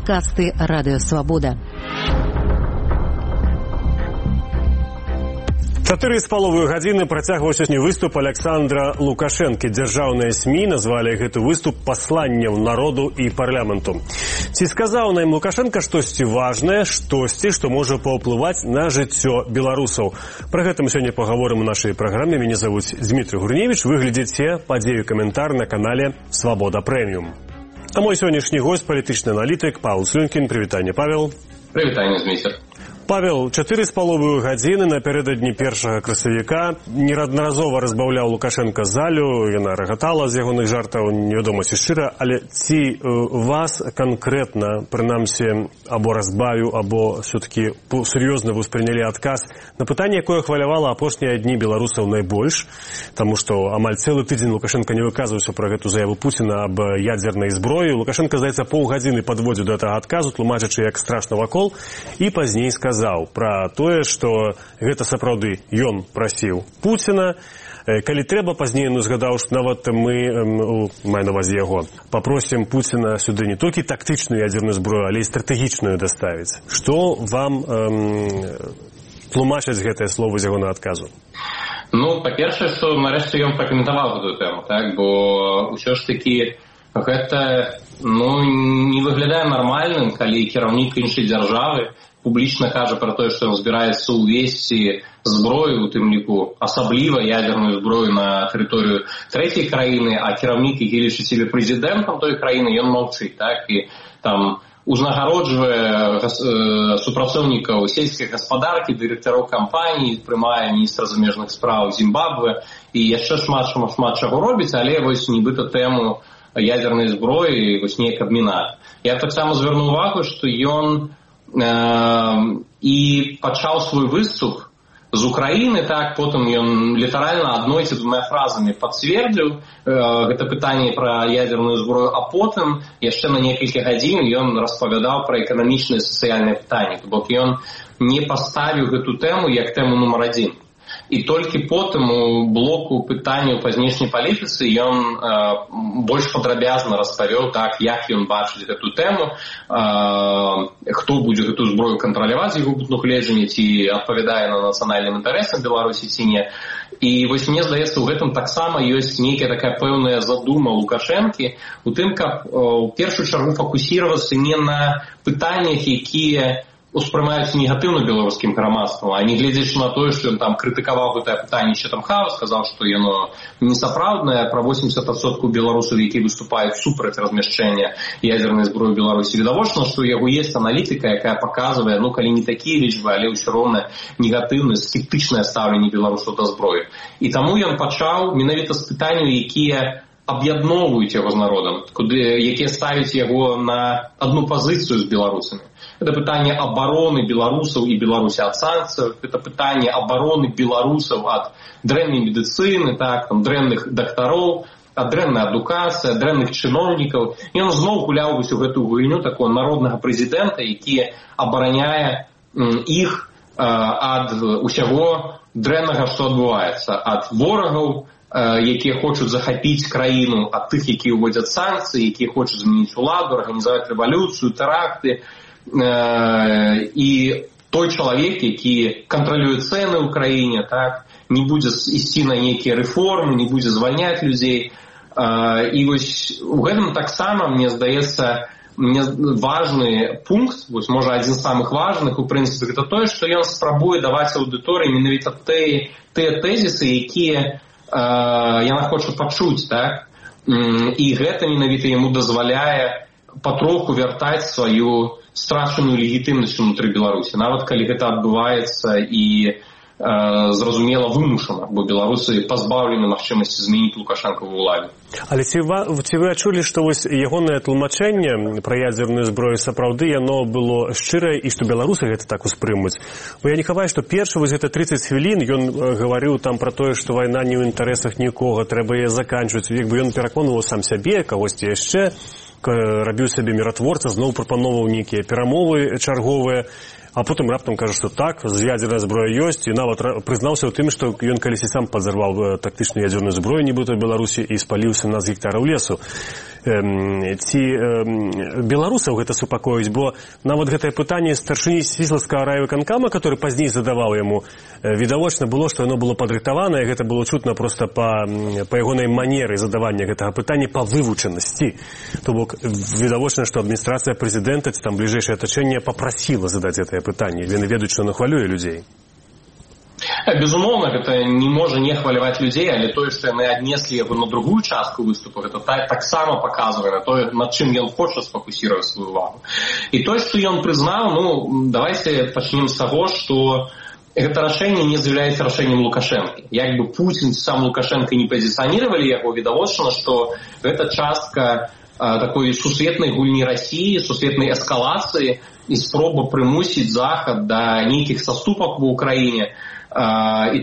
Падкасты Радыё Свабода. 4,5 гадзіны працягваў сёння выступ Александра Лукашэнкі. Дзяржаўныя СМІ назвалі гэты выступ пасланнем народу і парламенту. Ці сказаў нам Лукашенко штосьці важнае, штосьці, што можа паўплываць на жыццё беларусаў? Пра гэта мы сёння пагаворым у нашай праграме. Мяне завуць Дмітрий Гурневич. Вы глядзіце падзею каментар на канале Свабода Прэміум. А мой сённяшні гость, палітычны аналітык Павел Слюнкін. Прывітанне, Павел. Прывітанне, Дмітрий. Павел, 4,5 гадзіны напярэдадні першага красавіка. Неаднаразова разбаўляў Лукашенко залю, яна рагатала з ягоных жартаў, невядома ці шчыра, але ці вас канкрэтна, прынамсі, або разбавіў, або все-таки сур'ёзна вы ўспрынялі адказ на пытанне, якое хвалявала апошнія дні беларусаў найбольш, таму што амаль цэлы тыдзень Лукашенко не выказваўся пра гэту заяву Пуціна аб ядзернай зброі. Лукашенко, здаецца, паўгадзіны падводзіў да гэтага адказу, тлумачачы, як страшна вакол, і пазней сказаў пра тое, што гэта сапраўды ён прасіў Пуціна. Калі трэба, пазней ён узгадаў, што нават мы, маю на ўвазе яго, папросім Пуціна сюды не толькі тактычную ядзерную зброю, але і стратэгічную даставіць. Што вам тлумачаць гэтыя словы з ягонага адказу? Ну, па-першае, што нарэшце ён пракаментаваў гэтую тэму, так? Бо ўсё ж такі гэта, не выглядае нармальным, калі кіраўнік іншай дзяржавы публічна кажа пра тое, што ён збіраецца ўвесці зброю, у тым ліку асабліва ядерную зброю на тэрыторыю трэцяй краіны, а кіраўнік, які лічыць сябе прэзідэнтам той краіны, ён маўчыць, так? І там узнагароджвае супрацоўнікаў сельскай гаспадаркі, дырэктароў кампаній, прымае міністра замежных спраў Зімбабве і яшчэ шмат чаго робіць, але вось нібыта тэму ядернай зброі вось неяк абмінае. Я таксама звярну ўвагу, што ён і пачаў свой выступ з Украіны, так, потым ён літаральна адной ці двума фразамі пацвердзіў гэта пытанне пра ядерную зброю, а потым яшчэ на некалькі гадзін ён распавядаў пра эканамічныя і сацыяльныя пытанні. То бок ён не паставіў гэту тэму як тэму нумар адзін. І толькі потым у блоку пытанняў па знешняй палітыцы ён больш падрабязна распавёў, так, як ён бачыць гэту тэму, хто будзе гэту зброю кантраляваць з яго пункту гледжання, ці адпавядае на нацыянальным інтарэсам Беларусі ці не. І вось мне здаецца, у гэтым таксама ёсць нейкая такая пэўная задума Лукашэнкі у тым, каб у першую чаргу фокусіравацца не на пытаннях, якія успрымаюцца негатыўна беларускім грамадствам, а не гледзячы на тое, што ён там крытыкаваў гэтае пытанне Чэтам-Хаўс, сказаў, што яно несапраўднае, пра 80% беларусаў, які выступаюць супраць размяшчэння ядзернай зброі ў Беларусі. Відавочна, што у яго ёсць аналітыка, якая паказвае, калі не такія лічбы, але ўсё роўна негатыўнае, скептычнае стаўленне беларусаў да зброі. І таму ён пачаў менавіта з пытанняў, якія аб'ядноўваюць яго з народам, якія ставяць яго на адну пазіцыю з беларусамі. Это пытанне абароны беларусаў і Беларусі ад санкцыяў, это пытанне абароны беларусаў ад дрэннай медыцыны, так, там, дрэнных дактароў, ад дрэннай адукацыі, ад дрэнных чыноўнікаў. І ён зноў гуляў усю гэтую гульню такого народнага прэзідэнта, які абараняе іх ад усяго дрэннага, што адбываецца, ад ворагаў, якія хочуць захапіць краіну, ад тых, якія ўводзяць санкцыі, якія хочуць змяніць уладу, арганізаваць рэвалюцыю, тэракты. І той чалавек, які кантралюе цэны ў краіне, так, не будзе ісці на нейкія рэформы, не будзе звальняць людзей. І вось у гэтым таксама, мне здаецца, важны пункт, вось, можа, адзін з самых важных, у прынцыпе, гэта тое, што ён спрабуе даваць аўдыторыі менавіта тыя тэзісы, якія яна хоча пачуць, так? І гэта менавіта яму дазваляе патроху вяртаць сваю страчаную легітымнасць унутры Беларусі, нават калі гэта адбываецца і зразумела вымушана, бо беларусы пазбаўлены магчымасці змяніць Лукашэнка ў уладзе. Але ці вы адчулі, што вось ягонае тлумачэнне пра ядзерную зброю сапраўды яно было шчырае і што беларусы гэта так успрымуць? Бо я не хаваю, што першы вось гэта 30 хвілін ён гаварыў там пра тое, што вайна не ў інтарэсах нікога, трэба яе заканчваць. Як бы ён пераконваў сам сябе, кагосьці яшчэ, рабіў сябе міратворца, зноў прапановваў нейкія перамовы чарговыя. А потым раптам кажа, што так, ядзерная зброя ёсць, і нават прызнаўся ў тым, што ён калісьці сам падзарваў тактычную ядзерную зброю, нібыта ў Беларусі, і спаліў 17 гектараў лесу. ці беларусаў гэта супакоіць, бо нават гэтае пытанне старшыні Свіслацкага райвыканкама, который пазней задаваў яму, відавочна было, што яно было падрыхтавана, і гэта было чутна проста па ягонай манеры задавання гэтага пытання, па вывучанасці. То бок відавочна, што адміністрацыя прэзідэнта ці там бліжэйшае атачэнне папрасіла задаць гэтае пытанне. Яны ведаюць, што яно хвалюе людзей. Безумоўна, гэта не можа не хваляваць людзей, але тое, што яны аднеслі яго на другую частку выступу, гэта таксама паказвае на тое, над чым ён хоча сфокусіраваць сваю увагу. І тое, што ён прызнаў, давайте пачнем з таго, што гэта рашэнне не з'яўляецца рашэннем Лукашэнкі. Як бы Пуцін сам Лукашэнка не пазіцыянировали яго, відавочна, што гэта частка такой сусветнай гульні Расіі, сусветнай эскалацыі і спроба прымусіць Захад да нейкіх саступак ва ўкраіне. І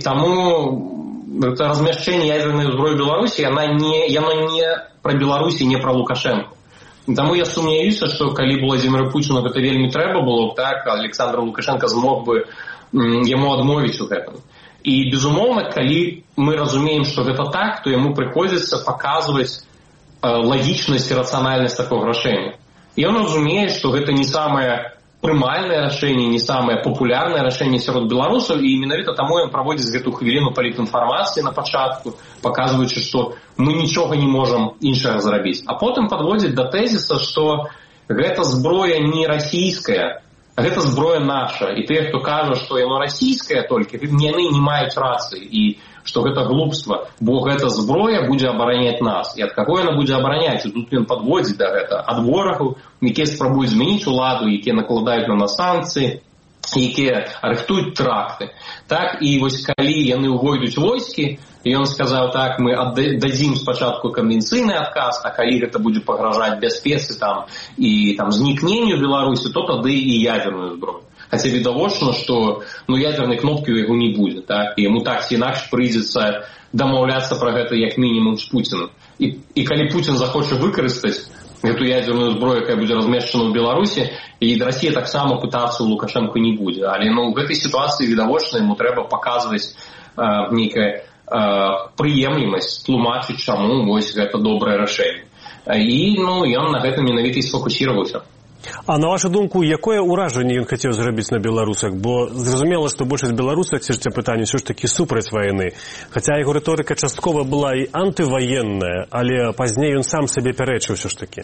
таму это размяшчэнне ядзернай зброі Беларусі, яно не пра Беларусі, не пра Лукашэнку. Таму я сумняюся, што калі б Владзіміру Пуціну гэта вельмі трэба было, так, Александр Лукашенко змог бы яму адмовіць у гэтым. І, безумоўна, калі мы разумеем, што гэта так, то яму прыходзіцца паказваць лагічнасць і рацыянальнасць такога рашэння. І ён разумее, што гэта не самае прымальнае рашэнне, не самае папулярнае рашэнне сярод беларусаў, і менавіта таму ён праводзіць гэту хвіліну палітінфармацыі на пачатку, паказваючы, што мы нічога не можам іншага зрабіць. А потым падводзіць да тэзіса, што гэта зброя не расійская, а гэта зброя наша. І тыя, хто кажа, што яно расійская толькі, яны не маюць рацыі, і што гэта глупства, бо гэта зброя будзе абараняць нас. І ад каго яна будзе абараняць? І тут ён падводзіць да гэта. Ад ворагаў, якія спрабуюць змяніць уладу, якія накладаюць на нас санкцыі, якія рыхтуюць тракты. Так, і вось калі яны ўвойдуць войскі, ён сказаў, так, мы дадзім спачатку канвенцыйны адказ, а калі гэта будзе пагражаць бяспецы там, і там, знікненню Беларусі, то тады і ядерную зброю. Хаця відавочна, што ядернай кнопкі ў яго не будзе, так? І яму так ці інакш прыйдзецца дамаўляцца пра гэта як мінімум з Пуціным. І калі Пуцін захоча выкарыстаць гэту ядерную зброю, якая будзе размешчана ў Беларусі, і Расія таксама пытацца ў Лукашэнку не будзе. Але ў гэтай сітуацыі відавочна яму трэба паказваць нейкая прыемлівасць, тлумачыць, чаму вось гэта добрае рашэнне. І ён на гэтым менавіта і сфокусіраваўся. А на вашу думку, якое ўражанне ён хацеў зрабіць на беларусах? Бо зразумела, што большасць беларусах, ці ж це пытанне, ўсё ж такі супраць вайны. Хаця яго рыторыка часткова была і антываенная, але пазней ён сам сабе пярэчыў ўсё ж такі.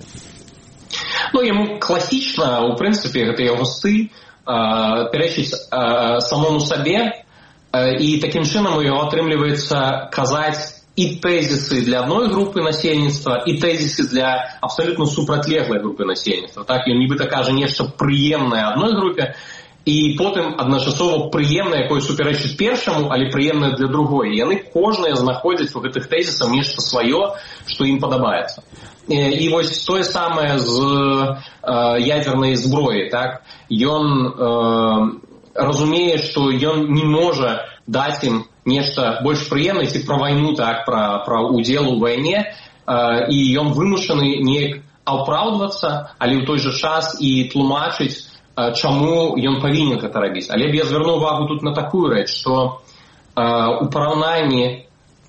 Яму класічна, у прынцыпе, гэта яго стыль, пярэчыць самому сабе, і такім чынам у яго атрымліваецца казаць і тэзісы для адной групы насельніцтва, і тэзісы для абсалютна супрацьлеглай групы насельніцтва. Так, ён нібыта кажа нешта прыемнае адной групе, і потым адначасова прыемнае, якое супярэчыць першаму, але прыемнае для другой. І яны кожныя знаходзяць у гэтых тэзісах нешта сваё, што ім падабаецца. І вось тое самае з ядернай зброі. Так? Ён разумее, што ён не можа даць ім нешта больш прыемнае, ці пра вайну, так, пра удзел у вайне, і ён вымушаны неяк апраўдвацца, але ў той жа час і тлумачыць, чаму ён павінен гэта рабіць. Але я звярну увагу тут на такую рэч, што у параўнанні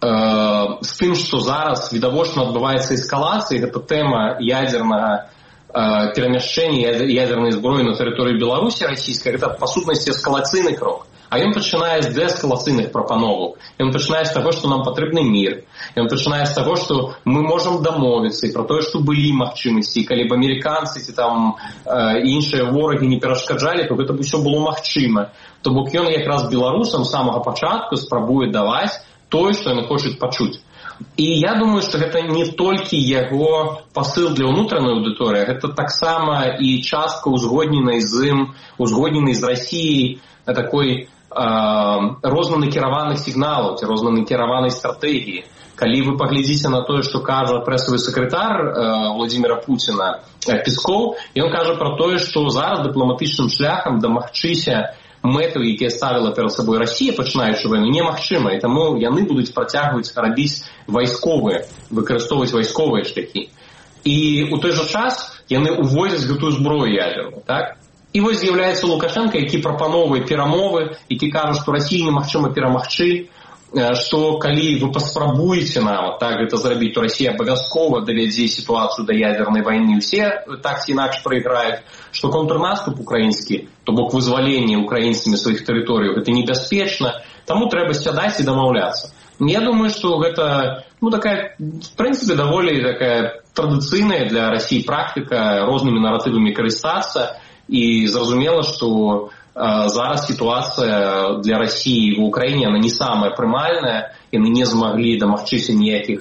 з тым, што зараз відавочна адбываецца эскалацыя, гэта тэма ядзернага перамяшчэння ядзернай зброі на тэрыторыі Беларусі расійскай, гэта па сутнасці эскалацыйны крок. А ён пачынае з дээскалацыйных прапановаў. Ён пачынае з таго, што нам патрэбны мір. Ён пачынае з таго, што мы можам дамовіцца і пра тое, што былі магчымасці. Калі б амерыканцы ці там іншыя ворагі не перашкаджалі, то гэта б усё было магчыма. То бок ён якраз беларусам з самага пачатку спрабуе даваць тое, што яны хочуць пачуць. І я думаю, што гэта не толькі яго пасыл для ўнутранай аўдыторыі, гэта таксама і частка узгодненай з ім, узгодненай з Расіяй такой рознанакіраваных сігналаў, ці рознанакіраванай стратэгіі. Калі вы паглядзіце на тое, што кажа прэсавы сакратар Владзіміра Пуціна Пескоў, ён кажа пра тое, што зараз дыпламатычным шляхам дамагчыся мэтаў, якія ставіла перад сабой Расія, пачынаючы вайну, немагчыма, і таму яны будуць працягваць рабіць вайсковыя, выкарыстоўваць вайсковыя шляхі. І ў той жа час яны увозяць гэтую зброю ядерную, так? І вось з'яўляецца Лукашенко, які прапановвае перамовы, які кажа, што Расіі немагчыма перамагчы, што калі вы паспрабуеце нават так гэта зрабіць, то Расія абавязкова давядзе сітуацыю да ядернай вайны, усе так ці інакш прайграюць, што контрнаступ украінскі, то бок вызваленне украінцамі сваіх тэрыторыяў, гэта небяспечна, таму трэба сядаць і дамаўляцца. Я думаю, што гэта такая, в прынцыпе, даволі такая традыцыйная для Расіі практыка рознымі наратывамі карыстацца, і зразумела, што зараз сітуацыя для Расіі в Украіне она не самая прымальная, яны не змаглі дамагчыся ніякіх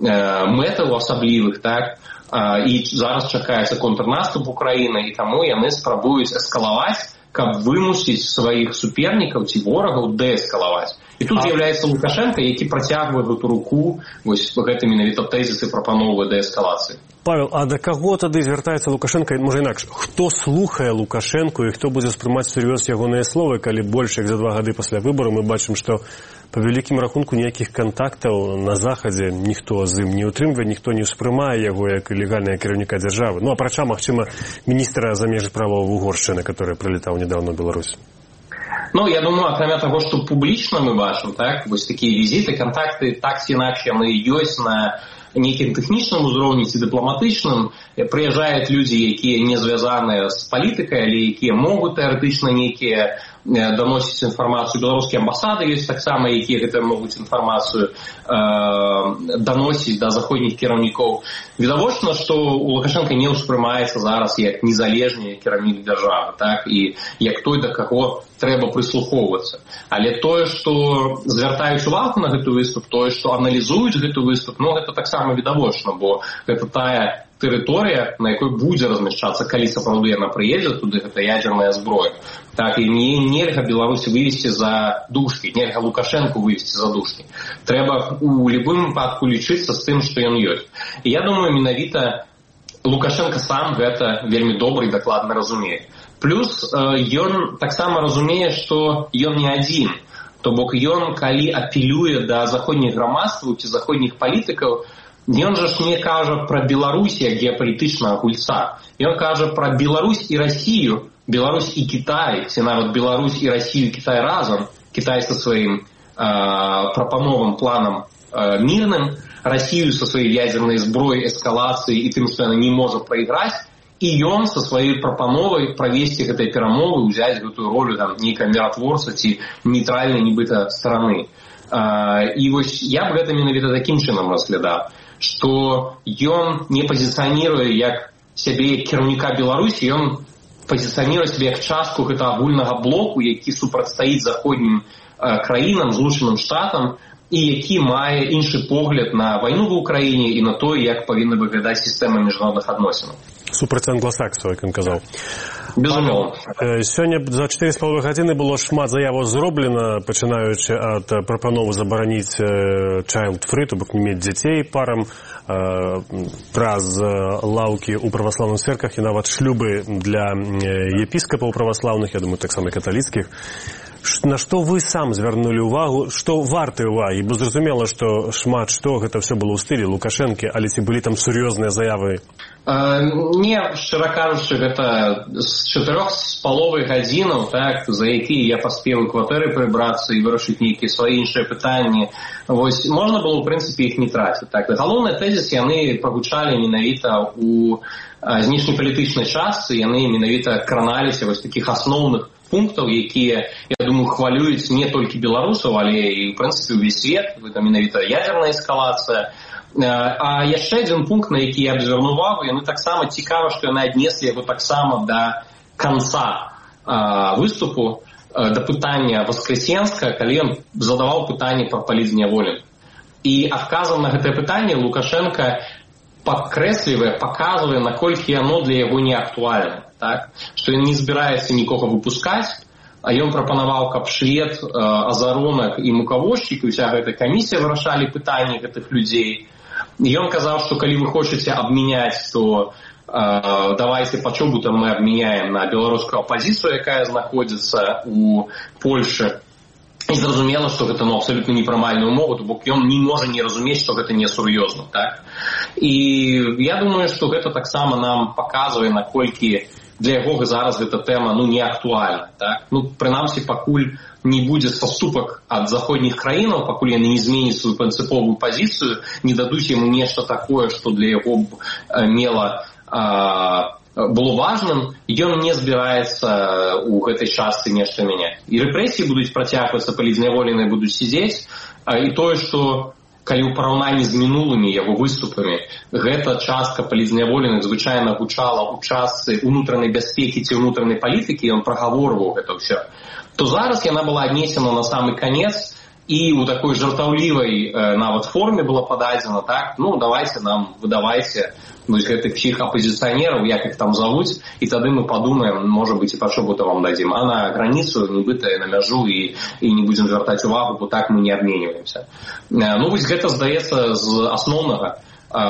мэтаў асаблівых, так, і зараз чакаецца контрнаступ Украіны, і таму яны спрабуюць эскалаваць, каб вымусіць сваіх супернікаў ці ворагаў дээскалаваць. І тут з'яўляецца Лукашенко, які працягвае гэту руку, вось гэты менавіта тэзісы прапановы дээскалацыі. Павел, а да каго тады звяртаецца Лукашенко, можа інакш, хто слухае Лукашенко і хто будзе спрымаць сур'ёз ягоныя словы, калі больш як за 2 гады пасля выбару мы бачым, што па вялікім рахунку ніякіх кантактаў на Захадзе ніхто з ім не ўтрымвае, ніхто не ўспрымае яго як легальнага кіраўніка дзяржавы. Ну, апрача, магчыма, міністра замежных справаў Угоршчыны, который прылетаў нядаўна ў Беларусь. Я думаю, акрамя таго, што публічна мы бачым, так, вось такія візіты, кантакты, так ці інакш яны ёсць на нейкім тэхнічным узроўні ці дыпламатычным, прыязджаюць людзі, якія не звязаныя з палітыкай, але якія могуць тэарэтычна нейкія даносіць інфармацыю. Беларускія амбасады ёсць таксама, якія гэта могуць інфармацыю даносіць да заходніх кіраўнікоў. Відавочна, што у Лукашенка не ўспрымаецца зараз як незалежны кіраўнік дзяржавы, так, і як той, да каго трэба прыслухоўвацца. Але тое, што звяртаюць увагу на гэты выступ, тое, што аналізуюць гэты выступ, гэта таксама відавочна, бо гэта тая тэрыторыя, на якой будзе размяшчацца, калі сапраўды яна прыедзе туды, гэта ядерная зброя. Так, і нельга Беларусь вывесці за дужкі, нельга Лукашенку вывесці за дужкі. Трэба у любым выпадку лічыцца з тым, што ён ёсць. І я думаю, менавіта Лукашенко сам гэта вельмі добра і дакладна разумее. Плюс ён таксама разумее, што ён не адзін. То бок ён, калі апелюе да заходніх грамадстваў ці заходніх палітыкаў, ён жа ж не кажа пра Беларусь як геапалітычнага гульца. Ён кажа пра Беларусь і Расію, Беларусь і Кітай, ці нават Беларусь і Расію і Кітай разам, Кітай са сваім прапановым планам мірным, Расію са сваёй ядзернай зброяй, эскалацыяй і тым, што яна не можа прайграць, і ён са сваёй прапановай правесці гэтай перамовы, узяць гэтую ролю нейкага міратворца ці нейтральнай нібыта стараны. І вось я б гэта менавіта такім чынам разглядаў, што ён не пазіцыяніруе як сябе кіраўніка Беларусі, ён пазіцыяніруе сябе як частку гэтага агульнага блоку, які супрацьстаіць заходнім краінам, Злучаным Штатам, і які мае іншы погляд на вайну в Украіне і на тое, як павінна выглядаць сістэма міжнародных адносінаў. Супраць англасаксаў, як ён казаў. Безумоўна. Сёння за 4,5 гадзіны было шмат заяваў зроблена, пачынаючы ад прапановы забараніць child-free, то бок не мець дзяцей парам, праз лаўкі ў праваслаўных цэрквах і нават шлюбы для епіскапаў праваслаўных, я думаю, таксама каталіцкіх. На што вы сам звярнулі ўвагу, што вартай увагі? Бо зразумела, што шмат што гэта ўсё было ў стылі Лукашэнкі, але ці былі там сур'ёзныя заявы? Не, шчыра кажучы, гэта з 4,5 гадзінаў, так, за якія я паспеў у кватэры прыбрацца і вырашыць нейкія свае іншыя пытанні. Вось, можна было, ў прынцыпе, іх не траціць. Так, галоўны тэзіс яны прагучалі менавіта ў знешнепалітычнай частцы, яны менавіта краналіся вось такіх асноўных пунктаў, якія, я думаю, хвалююць не толькі беларусаў, але і, в прынцыпе, увесь свет. Гэта менавіта ядерная эскалацыя. А яшчэ адзін пункт, на які я б звярнуў увагу, яны таксама цікава, што яны аднеслі яго таксама да канца выступу, да пытання Воскресенска, калі ён задаваў пытанне пра палітзняволеных. І адказам на гэтае пытанне Лукашенко падкрэслівае, паказвае, наколькі яно для яго не актуальна. Так? Што ён не збіраецца нікога выпускаць, а ён прапанаваў, каб Швед, Азаронак і Мукавошчык, і ўся гэта камісія вырашалі пытанні гэтых людзей. І ён казаў, што калі вы хочаце абмяняць, то давайте па чобутам мы абмяняем на беларускую апазіцыю, якая знаходзіцца ў Польшы. І зразумела, што гэта абсолютна непрымальная ўмова, то бок ён не можа не разумець, што гэта несур'ёзна. Так? І я думаю, што гэта таксама нам паказвае, наколькі для яго зараз гэта тэма не актуальна, так? Прынамсі, пакуль не будзе саступак ад заходніх краінаў, пакуль яны не зменяць сваю прынцыповую пазіцыю, не дадуць яму нешта такое, што для яго было важным, ён не збіраецца ў гэтай частцы нешта мяняць. І рэпрэсіі будуць працягвацца, палітзняволеныя будуць сядзець, і тое, што калі ў параўнанні з мінулымі яго выступамі гэта частка палітзняволеных звычайна гучала ў частцы ўнутранай бяспекі ці ўнутранай палітыкі, ён прагаворваў гэта ўсё, то зараз яна была аднесена на самы канец і ў такой жартаўлівай нават форме была пададзена, так, давайте нам, выдавайце гэтых всіх апозіцыянераў, як іх там завуць, і тады мы падумаем, можа быць, і па чого-то вам дадзім. А на граніцу, нібыта на мяжу, і не будзем звяртаць увагу, бо так мы не абменьваемся. Вось гэта здаецца з асноўнага.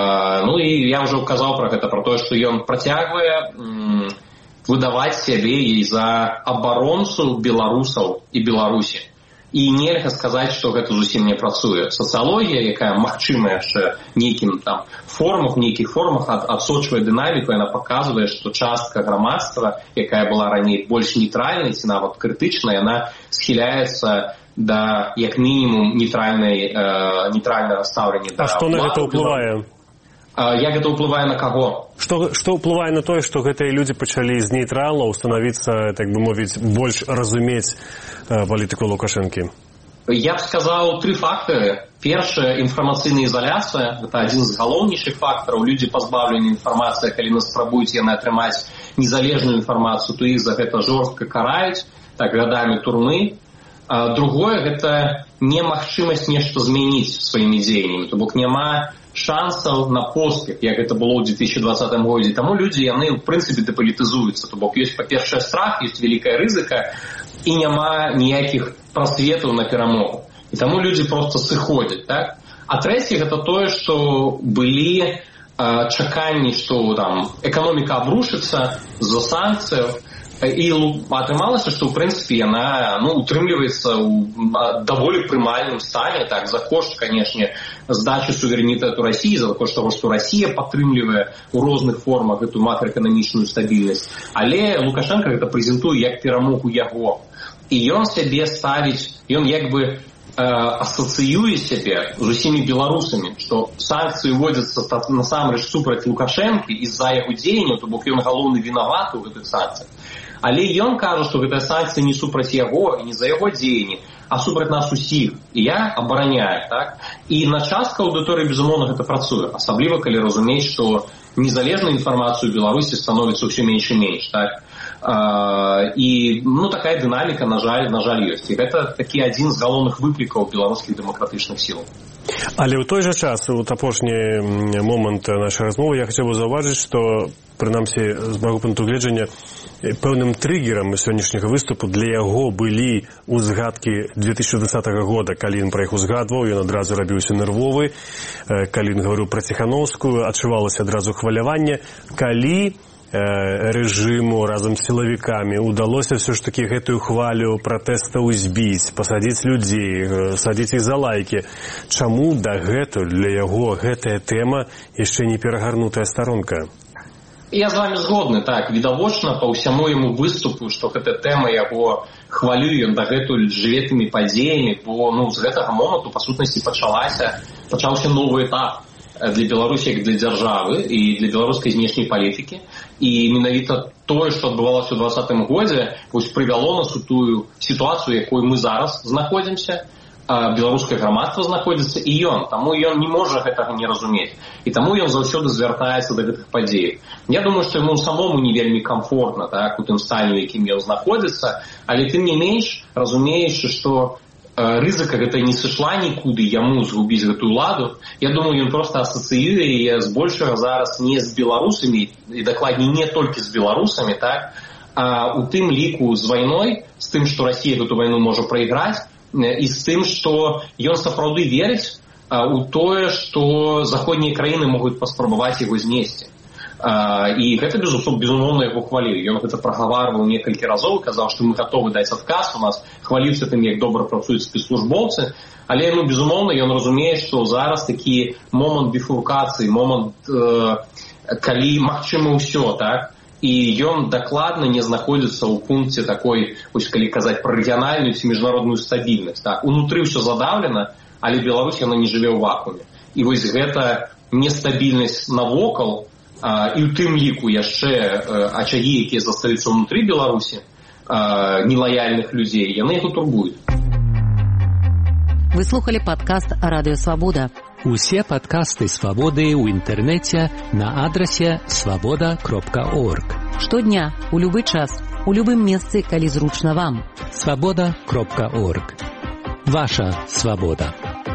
І я ўжо казаў пра гэта, пра тое, што ён працягвае выдаваць сябе і за абаронцу беларусаў і Беларусі. І нельга сказаць, што гэта зусім не працуе. Сацыялогія, якая магчыма яшчэ нейкіх формах адсочвае дынаміку, яна паказвае, што частка грамадства, якая была раней больш нейтральнай ці нават крытычнай, яна схіляецца да, як мінімум, нейтральнага стаўлення. А што на гэта ўплывае? Як гэта ўплывае на каго? Што ўплывае на тое, што гэтыя людзі пачалі з нейтралаў становіцца, так бы мовіць, больш разумець палітыку Лукашэнкі? Я б сказаў 3 фактары. Першая, інфармацыйная ізаляцыя. Гэта адзін з галоўнейшых фактараў. Людзі пазбаўлены інфармацыі, калі нас спрабуюць яны атрымаць незалежную інфармацыю, то іх за гэта жорстка караюць, так, гадамі турмы. Другое, гэта немагчымасць нешта змяніць сваімі дзеяннямі. То бок няма шансаў на поспех, як гэта было ў 2020 годзе. Таму людзі, яны, в прынцыпе, дэпалітызуюцца. То бок ёсць, па-першае, страх, ёсць вялікая рызыка, і няма ніякіх прасветаў на перамогу. І таму людзі проста сыходзяць, так? А трэцяе, гэта тое, што былі чаканні, што там эканоміка абрушыцца з-за санкцыяў, і атрымалася, што, ў прынцыпе, яна утрымліваецца ў даволі прымальным стане, так, за кошт, канешне, здачы суверэнітэту Расіі, за кошт таго, што Расія падтрымлівае ў розных формах гэту макраэканамічную стабільнасць. Але Лукашенко гэта прэзентуе як перамогу яго. І ён сябе ставіць, ён як бы асацыюе сябе з усімі беларусамі, што санкцыі вводзяцца насамрэч супраць Лукашэнкі і з-за яго дзеянняў, то бок ён галоўны вінаваты ў гэтых санкцыях. Але ён кажа, што гэтыя санкцыі не супраць яго і не за яго дзеянні, а супраць нас усіх. І я абараняю, так? І на частка аўдыторыі, безумоўна, гэта працуе. Асабліва, калі разумець, што незалежную інфармацыю ў Беларусі становіцца ўсё менш і менш, так? І такая дынаміка, на жаль, ёсць. І гэта такі адзін з галоўных выклікаў беларускіх дэмакратычных сіл. Але ў той жа час, у апошні момант нашай размовы, я хацеў бы заўважыць, што, прынамсі, з майго пункту гледжання, пэўным трыгерам сённяшняга выступу для яго былі узгадкі 2020 года, калі ён пра іх узгадваў, ён адразу рабіўся нервовы, калі ён гаварыў пра Ціхановскую, адчувалася адразу хваляванне, калі рэжыму разам з сілавікамі удалося ўсё ж такі гэтую хвалю пратэстаў збіць, пасадзіць людзей, садзіць іх за лайкі. Чаму дагэтуль для яго гэтая тэма яшчэ не перагарнутая старонка? Я з вами згодны, так, відавочна па ўсяму яму выступу, што гэтая тэма яго хвалюе, ён дагэтуль жыве тымі падзеямі, бо з гэтага моманту, па сутнасці, пачаўся новы этап для Беларусі як для дзяржавы і для беларускай знешняй палітыкі. І менавіта тое, што адбывалася ў 2020 годзе, прывяло нас у тую сітуацыю, якой мы зараз знаходзімся, беларускае грамадства знаходзіцца і ён. Таму ён не можа гэтага не разумець. І таму ён заўсёды звяртаецца да гэтых падзей. Я думаю, што яму самому не вельмі камфортна, так, у тым стане, у якім ён знаходзіцца, але тым не менш, разумеючы, што рызыка гэта не сышла нікуды яму згубіць гэтую ладу. Я думаю, ён проста асацыюе яе збольшага зараз не з беларусамі, і дакладней не толькі з беларусамі, так, а у тым ліку з вайной, з тым, што Расія гэту вайну можа прайграць, і з тым, што ён сапраўды верыць у тое, што заходнія краіны могуць паспрабаваць яго знесці. І гэта, безумоўна, яго хваліў. Ён гэта прагаварваў некалькі разоў, казаў, што мы гатовы даць адказ, у нас хваліўся тым, як добра працуюць спецслужбоўцы, але, безумоўна, ён разумее, што зараз такі момант біфуркацыі, момант, калі магчыма ўсё, так, і ён дакладна не знаходзіцца ў пункце такой, вось калі казаць пра рэгіянальную ці міжнародную стабільнасць. Так, унутры ўсё задаўлена, але Беларусь яна не жыве ў вакууме. І вось гэта нестабільнасць навокал, і ў тым ліку яшчэ ачагі, якія застаюцца ўнутры Беларусі, нелаяльных людзей, яны яго турбуюць. Вы слухали падкаст «Радыё Свабода». Усе падкасты «Свабоды» ў інтэрнэце на адрасе свабода.орг. Штодня, у любы час, у любым месцы, калі зручна вам. свабода.орг. Ваша свабода.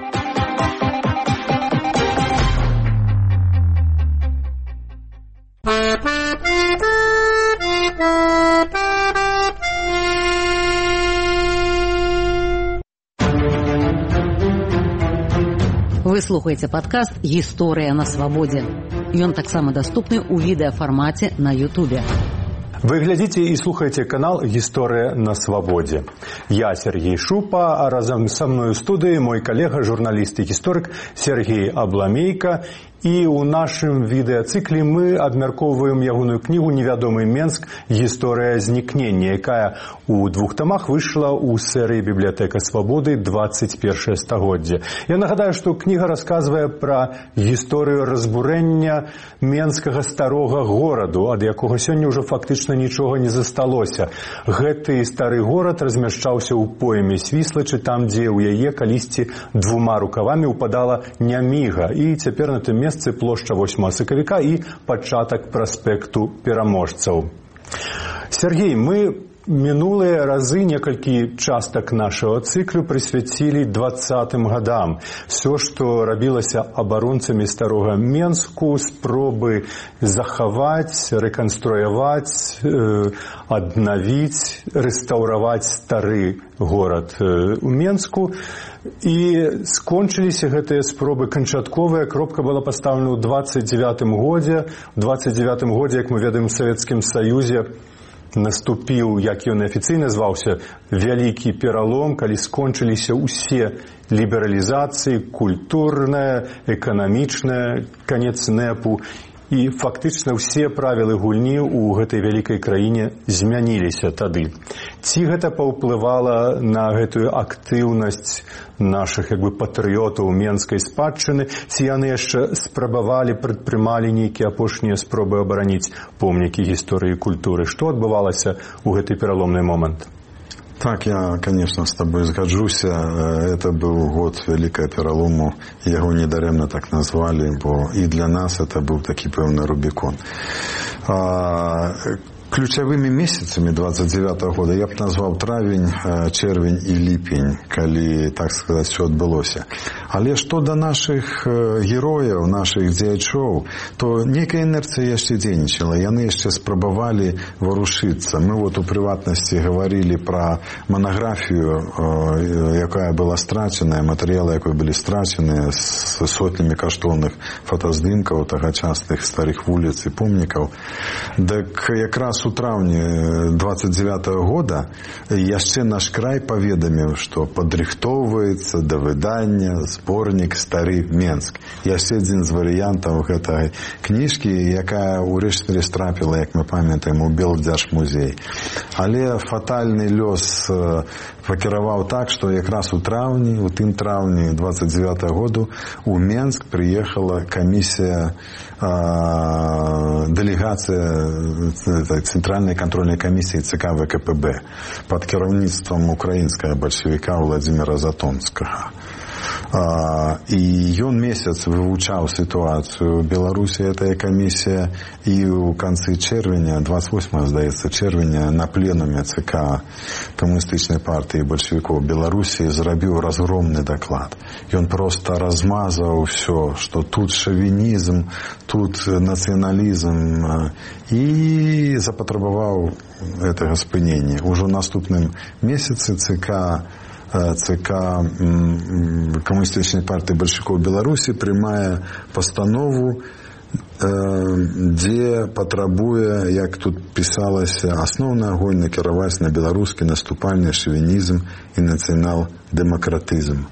Вы слухаеце падкаст «Гісторыя на свабодзе». Ён таксама даступны ў відэафармаце на Ютубе. Вы глядзіце і слухаеце канал «Гісторыя на свабодзе». Я Сергей Шупа, а разам са мною ў студыі мой калега, журналіст і гісторык Сергей Абламейка. І ў нашым відэацыкле мы абмяркоўваем ягоную кнігу «Невядомы Менск. Гісторыя знікнення», якая у 2 тамах выйшла ў серыі «Бібліятэка свабоды. 21 стагоддзе». Я нагадаю, што кніга расказвае пра гісторыю разбурэння менскага старога гораду, ад якога сёння ўжо фактычна нічога не засталося. Гэты стары горад размяшчаўся ў пойме Свіслачы, там, дзе ў яе калісьці 2 рукавамі ўпадала Няміга, і цяпер на тым месцы плошча 8 сакавіка і пачатак праспекту пераможцаў. Сергей, мы мінулыя разы некалькі частак нашага цыклю прысвяцілі 20-м гадам. Всё, што рабілася абаронцамі старога Менску, спробы захаваць, рэканструяваць, аднавіць, рэстаўраваць стары горад у Менску. І скончыліся гэтыя спробы канчатковыя. Кропка была пастаўлена ў 29-м годзе. У 29-м годзе, як мы ведаем, у Савецкім Саюзе наступіў, як ён афіцыйна зваўся, вялікі пералом, калі скончыліся ўсе лібералізацыі, культурная, эканамічная, канец НЭПу. І фактычна ўсе правілы гульні ў гэтай вялікай краіне змяніліся тады. Ці гэта паўплывала на гэтую актыўнасць нашых патрыётаў менскай спадчыны, ці яны яшчэ спрабавалі, прадпрымалі нейкія апошнія спробы абараніць помнікі гісторыі і культуры? Што адбывалася ў гэты пераломны момант? Так, я, конечно, с тобой сгоджуся. Это был год великого перелому. Его недаремно так назвали, бо и для нас это был такой певный Рубикон. Ключевыми месяцами 29-го года я б назвал травень, червень и липень, калі, так сказать, все отбылося. Але что до наших героев, наших дзеячоў, то некая инерция яшчэ дзейнічала. Яны яшчэ спрабавалі варушыцца. Мы вот у приватности говорили про монографию, якая была страчена, материалы, якой были страчены, с сотнями каштоўных фотоздымкаў тагачасных старых вуліц и помнікаў. Так якраз у траўні 29-го года яшчэ наш край паведаміў, што падрыхтоўваецца да выдання зборнік «Стары Менск». Яшчэ адзін з варыянтаў гэтай кніжкі, якая ўрэшце трапіла, як мы памятаем, у Белдзяржмузей. Але фатальны лёс пакіраваў так, што якраз у тым траўні 29-го году у Менск прыехала камісія, делегация Центральной контрольной комиссии ЦК ВКПБ под кіраўніцтвам украінскага бальшавіка Владимира Затонскага. И он месяц вывучал ситуацию в Беларуси, эта комиссия, и у конце червня, 28, здаецца, червня, на пленуме ЦК Коммунистичной партии большевиков Беларуси зрабіў разгромный доклад. И он просто размазал все, что тут шовинизм, тут национализм, и запатрабаваў этого спынення. Уже в наступным месяце ЦК Коммунистичной партии большевиков Беларуси приймає постанову, де патрабуе, як тут писалося, основны огонь накіраваць на беларускі наступальны шовінізм і нацыянал-дэмакратызм.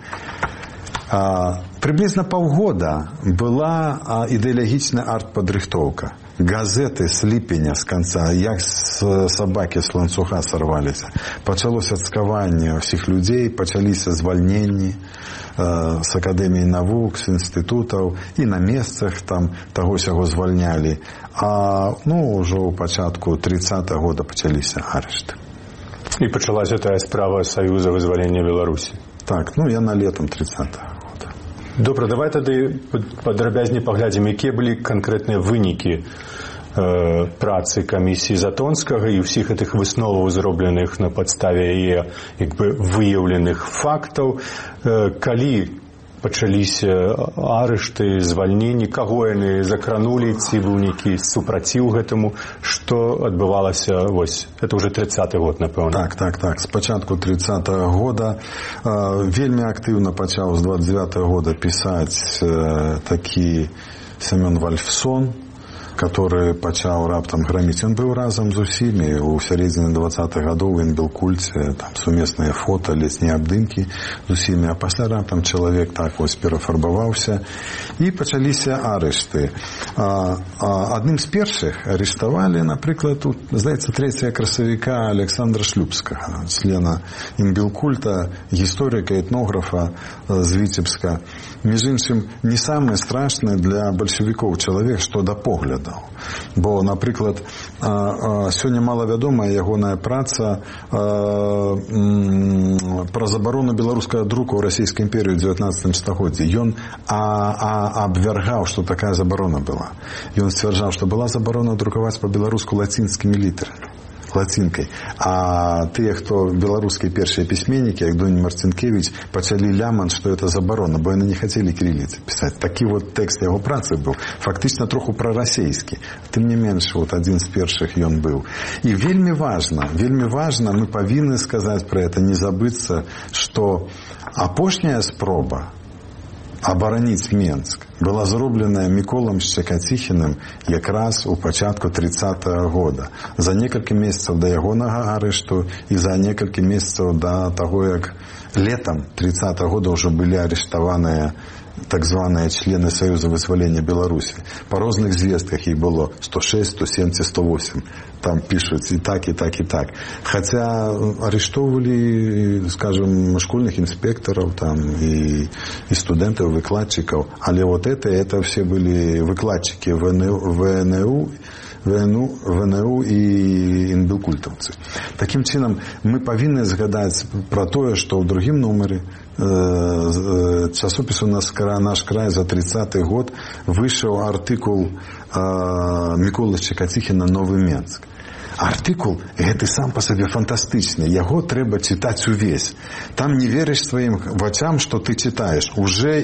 Приблизно полгода была ідэалагічная артпадрыхтоўка. газеты с ліпеня, з канца, як сабакі з ланцуга сорваліся. Пачалося цкаванне ўсіх людзей, пачаліся звальненні з акадэміі навук, з інстытутаў, і на месцах там таго-сяго звальнялі. А ўжо ў пачатку 30-го года пачаліся арышты. І пачалася тая справа Саюза вызвалення Беларусі. Так, яна летом 30-го. Добра, давай тады падрабязней паглядзім, якія былі канкрэтныя вынікі працы камісіі Затонскага і ўсіх гэтых высноваў, зробленых на падставе яе выяўленых фактаў. Калі пачаліся арышты, звальненні, каго яны закранулі, ці быў нейкі супраціў гэтаму, што адбывалася, это ўжо 30-й год, напэўна. Так. З пачатку 30-го года вельмі актыўна пачаў з 29-го года пісаць такі Семён Вальфсон, который пачаў раптам граміць. Ён быў разам з усімі. У сярэдзіне 20-х гадоў ён быў кульце, там сумесныя фота, летнія абдымкі з усімі. А пасля раптам чалавек так перафарбаваўся і пачаліся арышты. Адным з першых арыштавалі, напрыклад, здаецца, 3 красавіка Александра Шлюбскага, члена імбілкульта, гісторыка, этнографа з Віцебска. Між іншым, не самае страшнае для бальшавікоў чалавек, што да погляду. Бо, напрыклад, сёння малавядомая ягоная праца пра забарону беларускага друку ў расійскай імперыі ў 19 стагоддзі. Ён абвяргаў, што такая забарона была. Ён сцвярджаў, што была забарона друкаваць па-беларуску лацінскімі літарамі, лацінкай. А тыя, хто беларускія першыя пісьменнікі, як Донь Марцінкевіч, пачалі лямант, што это забарона, бо яны не хацелі кірыліцы пісаць. Такі тэкст яго працы быў. Фактычна троху прарасейскі. Тым не менш, адзін з першых ён быў. І вельмі важна, мы павінны сказаць пра гэта, не забыцца, што апошняя спроба абараніць Менск была зробленая Міколам Шчекаціхіным якраз у пачатку 30-го года. За некалькі месяцаў да ягонага арышту і за некалькі месяцаў да таго, як летом 30-го года ўжо былі арыштаваныя так званыя члены Саюза вызвалення Беларусі. Па розных звестках іх было 106, 170, 108. Там пишут и так, и так, и так. Хотя арыштовывали, скажем, школьных инспекторов там, и студентов, выкладчиков. Але это все были выкладчики ВНУ і інбілкультаўцы. Такім чынам, мы павінны згадаць пра тое, што ў другім нумары часопісу «Наш край» за 30-й год выйшаў артыкул Міколы Шчекаціхіна «Новы Менск». Артыкул гэты сам па сабе фантастычны. Яго трэба чытаць увесь. Там не верыш сваім вачам, што ты чытаеш. Ужо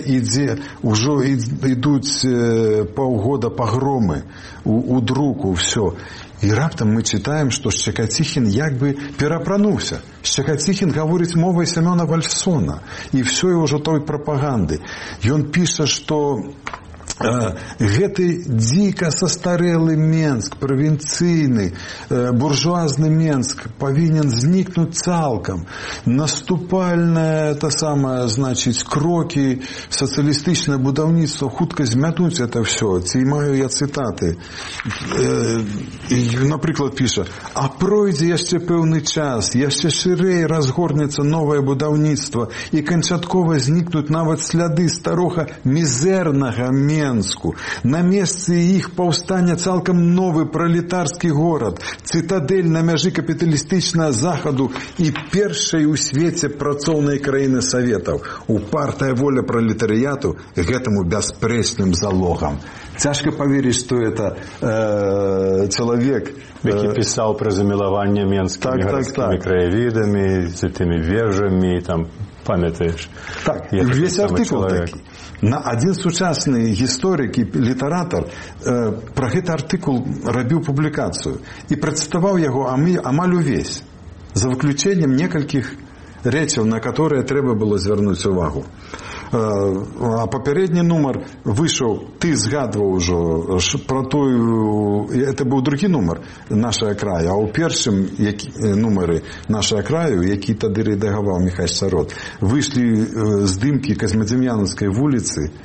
ідуць паўгода пагромы у друку, ўсё. І раптам мы чытаем, што Шчекаціхін як бы перапрануўся. Шчекаціхін гаворыць мовай Семёна Вальфсона. І ўсё ўжо той прапаганды. Ён піша, што гэты дзіка састарэлы Менск, правінцыйны, буржуазны Менск павінен знікнуць цалкам. Наступальнае крокі, сацыялістычнае будаўніцтва хутка змятуць это все. Ці маю я цытаты. Напрыклад, піша: а пройдзе яшчэ пэўны час, яшчэ шырэй разгорнецца новае будаўніцтва і канчаткова знікнуць нават сляды старога мізэрнага Менску. На месцы іх паўстане цалкам новы пралетарскі горад, цытадэль на мяжы капіталістычнага захаду і першай у свеце працоўнай краіны Саветаў. Упартая воля пралетарыяту гэтаму бяспрэчным залогам. Цяжка паверыць, што это чалавек, які пісаў пра замілаванне менскімі гарадскімі краявідамі, з тымі вежамі, там, памятаеш? Так, весь артыкул такі. Адзін сучасны гісторык і літаратар пра гэты артыкул рабіў публікацыю і працытаваў яго амаль увесь, за выключэннем некалькіх рэчаў, на которые трэба было звярнуць увагу. А папярэдні нумар выйшаў, ты згадваў ужо пра тую, это быў другі нумар «Нашая краю», а ў першым нумары «Нашая краю», які тады рэдагаваў Міхась Сарот, выйшлі здымкі Казмадзем'янаўскай вуліцы,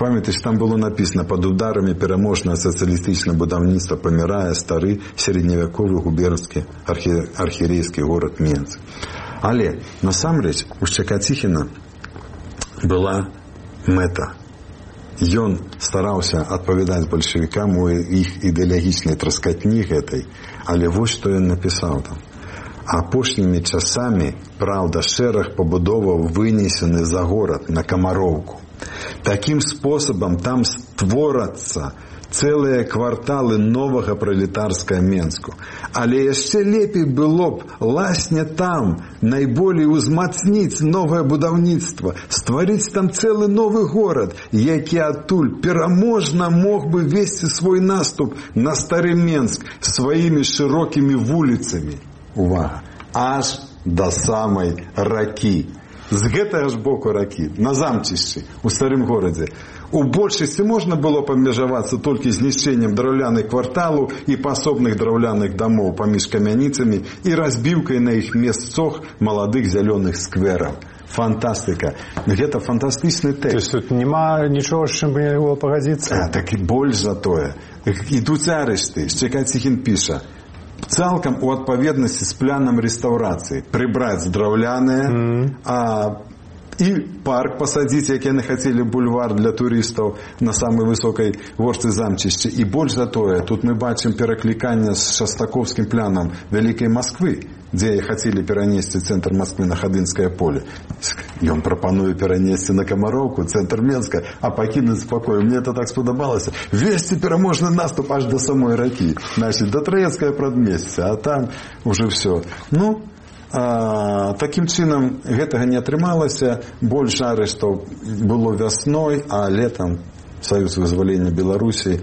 Пам'ятаєш, там було написано: під ударами переможного соціалістичного будівництва помирає старий середньовековий губернський архієрейський город Менськ. Але, насамрэч, у Шчекаціхіна была мета. Ён стараўся адпавядаць бальшавікам у іх ідэалагічнай траскатні гэтай, але вось што ён напісаў там. Апошнімі часамі, праўда, шэраг пабудоваў вынесены за горад на Камароўку. Такім спосабам там створацца цэлыя кварталы новага пралетарскага Менску. Але яшчэ лепей было б ласне там найболей узмацніць новае будаўніцтва, стварыць там цэлы новы горад, які адтуль пераможна мог бы весці свой наступ на стары Менск сваімі шырокімі вуліцамі. Увага! Аж да самай ракі. З гэтага ж боку ракі, на замчышчы, у старым горадзе. У большасці можна было памежавацца толькі знішчэннем драўляных кварталаў і пасобных драўляных дамоў паміж камяніцамі і разбіўкай на іх месцах маладых зялёных сквераў. Фантастыка. Гэта фантастычны тэкст. То есть тут няма нічого, з чым бы не было пагадзіцца? Так і больш за тое. Ідуць арышты. Шчекаціхін піша: цалкам у адпаведнасці з планам рэстаўрацыі прыбраць драўляныя, і парк пасадзіць, як яны хацелі, бульвар для турыстаў на самай высокай горцы замчышча. І больш за тое, тут мы бачым перакліканне з шастаковскім планам Вялікай Масквы, дзе хацелі перанесці цэнтр Масквы на Хадынскае поле. Ён прапануе перанесці на Камароўку, цэнтр Менска, а пакінуць спакой. Мне это так спадабалася. Весці пераможны наступ аж до самой ракі. Значит, до Траецкае прадмесце, а там уже все. Такім чынам гэтага не атрымалася. Больш арыштаў было вясной, а летам Саюз вызвалення Беларусі.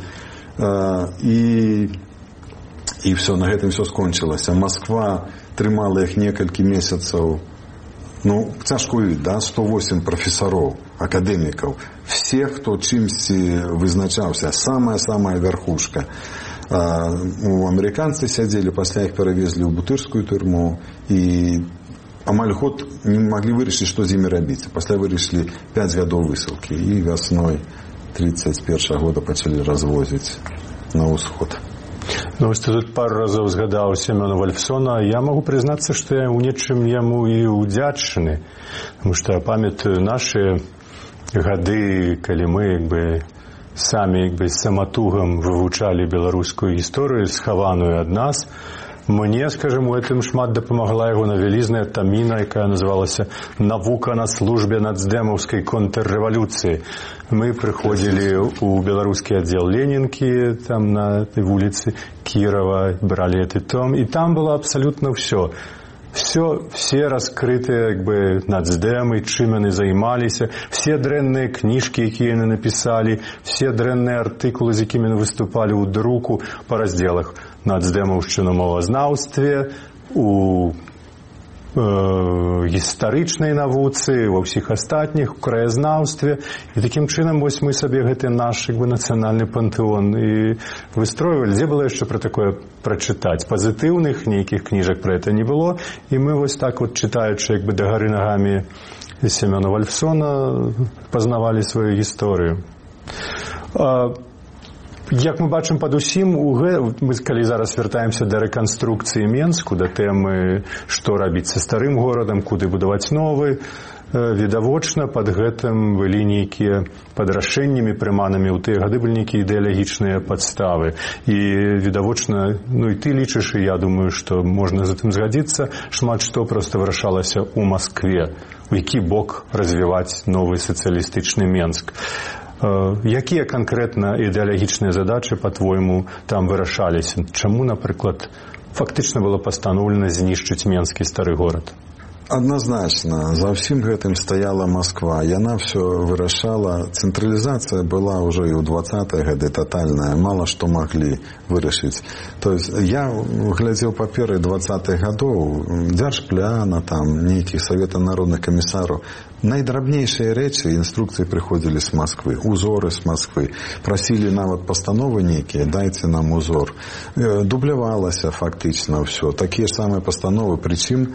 І все, на гэтым все скончылася. Москва трымала іх некалькі месяцаў. Цяжко уявіць, да? 108 прафесароў, акадэмікаў. Все, хто чымсьці вызначаўся. Самая верхушка. У амерыканцы сядзелі, пасля іх перавезлі ў бутырскую турму і амаль год не маглі вырашыць, што з імі рабіць. Пасля вырашылі 5 гадоў высылкі і вясной 31 года пачалі развозіць на ўсход. Вось ты тут пару разоў згадаў Семёна Вальфсона. Я магу прызнацца, што я ў нечым яму і ўдзячны, таму што я памятаю нашы гады, калі мы самі саматугам вывучалі беларускую гісторыю, схаваную ад нас. Мне, скажем, у гэтым шмат дапамагла ягона вялізная таміна, якая называлася «Навука на службе нацдэмаўскай контррэвалюцыі». Мы прыходзілі ў беларускі аддзел Ленінкі, там на этой вуліцы Кірова, бралі гэты том, і там было абсалютна ўсё. Все раскрытыя нацдэмы, чым яны займаліся, все дрэнныя кніжкі, якія яны напісалі, все дрэнныя артыкулы, з якімі яны выступалі ў друку па раздзелах нацдэмаўшчыну мовазнаўстве, у гістарычнай навуцы, ва ўсіх астатніх, у краязнаўстве. І такім чынам вось мы сабе гэты наш нацыянальны пантэон і выстройвалі. Дзе было яшчэ пра такое прачытаць? Пазітыўных нейкіх кніжак пра гэта не было. І мы вось так чытаючы дагары нагамі Семёна Вальфсона пазнавалі сваю гісторыю. Як мы бачым падусім, мы калі зараз вяртаемся да рэканструкцыі Менску, да тэмы, што рабіць са старым горадам, куды будаваць новы, відавочна пад гэтым былі нейкія пад рашэннямі прыманымі ў тыя гады былі нейкія ідэалагічныя падставы. І відавочна, і ты лічыш, і я думаю, што можна з гэтым згадзіцца, шмат што проста вырашалася ў Маскве, у які бок развіваць новы сацыялістычны Менск. Якія канкрэтна ідэалагічныя задачы, па-твойму, там вырашаліся? Чаму, напрыклад, фактычна было пастаноўлена знішчыць Менскі стары горад? Однозначно, за всім гэтым стаяла Москва. Яна все вырашала. Цэнтралізацыя была ўжо і ў 20-е гады тотальная. Мало што маглі вырашыць. То есть я глядзеў паперы 20-х гадоў, Дзяржпляна, там, нейкіх Савета народных камісараў. найдрабнейшие рэчы інструкцыі прыходзілі з Москвы, узоры з Москвы, прасілі нават пастановы нейкія, дайце нам узор. Дублявалася фактычна ўсё, такія ж самыя пастановы, прычым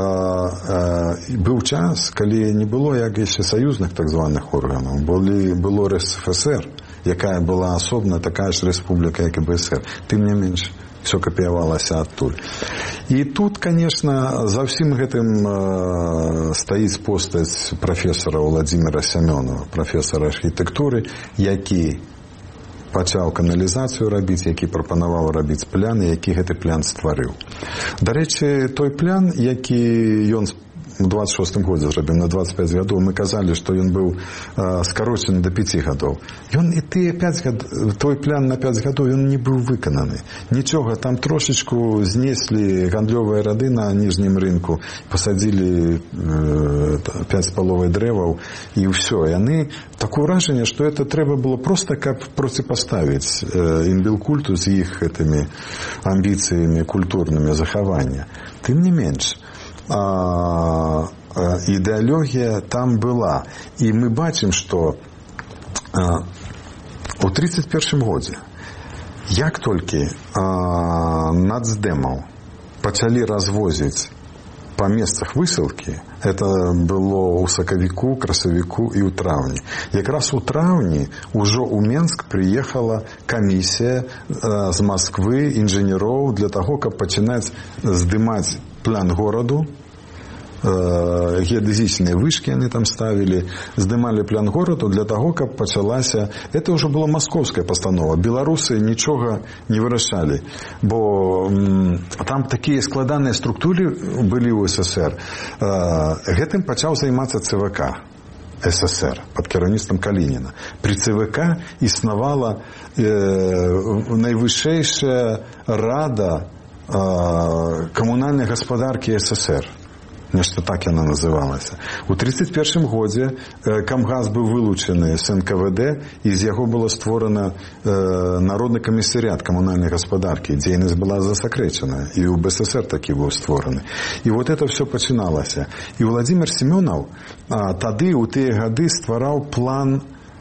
быў час, калі не было як яшчэ саюзных так званых органаў, было РСФСР, якая была асобна такая ж рэспубліка, як і БСР. Тым не менш, все капіявалася адтуль. І тут, конечно, за ўсім гэтым стаіць постаць прафесара Владимира Семенова, прафесара архітэктуры, які пачаў каналізацыю рабіць, які прапанаваў рабіць план, які гэты план стварыў. Дарэчы, той план, які ён у 26-м годзе зрабіў на 25 гадоў, мы казалі, што ён быў скарочаны до 5 гадоў. Ён і тыя 5 гадоў, той план на 5 гадоў, ён не быў выкананы. Нічога, там трошечку знеслі гандлёвыя рады на ніжнім рынку, пасадзілі 5 паловай дрэваў і ўсё. Яны, такое ўражанне, што это трэба было проста, каб проціпаставіць імбелкульту з іх гэтымі амбіцыямі культурнымі захавання. Тым не менш, ідэалогія там была. І мы бачым, што у 31 годзе, як толькі нацдэмаў пачалі развозіць па месцах высылкі, это было ў сакавіку, красавіку і ў траўні. Якраз у траўні ўжо ў Менск прыехала камісія з Москвы інжынероў для таго, каб пачынаць здымаць план гораду, геадэзічныя вышкі яны там ставілі, здымалі план гораду для таго, каб пачалася, это ўжо была маскоўская пастанова, беларусы нічога не вырашалі, бо там такія складаныя структуры былі ў СССР. Гэтым пачаў займацца ЦВК СССР под кіраўніцтвам Калініна. При ЦВК існавала найвышэйшая рада камунальнай гаспадаркі СССР. Нешта так яна называлася. У 31 годзе Камгаз быў вылучаны з НКВД, і з яго было створана Народны камісарыят камунальнай гаспадаркі. Дзейнасць была засакрэчана, і ў БССР такі быў створаны. І вот это все пачыналася. І Владимир Семенов тады ў тыя гады ствараў план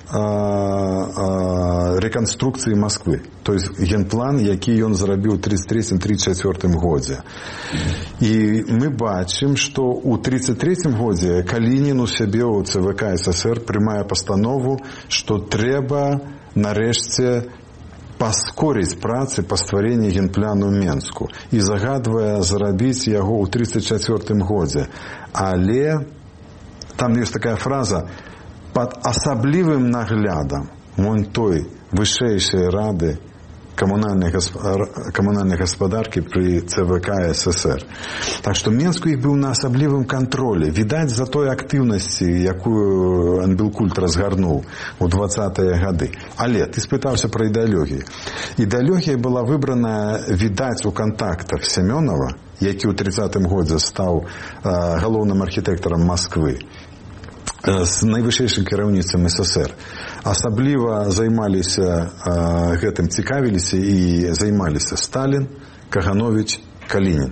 рэканструкцыі Москвы. То есть генплан, які ён зрабіў у 33-34 годзе. І мы бачым, што ў 33 годзе Калінін у сябе ў ЦВК СССР прымае пастанову, што трэба нарэшце паскорыць працы па стварэнні генпляну ў Менску. І загадвае зрабіць яго ў 34 годзе. Але там ёсць такая фраза: под асаблівым наглядам той вышэйшай рады камунальнай гаспадаркі пры ЦВК СССР. Так што Менск іх быў на асаблівым кантролі. Відаць, за той актыўнасці, якую Анбелкульт разгарнуў у 20-е гады. Але ты спытаўся пра ідэалогію. Ідэалогія была выбрана, відаць, у кантактах Семёнова, які ў 30-м годзе стаў галоўным архітэктарам Москвы, з найвышэйшым кіраўніцтвам СССР. Асабліва займаліся гэтым, цікавіліся і займаліся Сталін, Кагановіч, Калінін.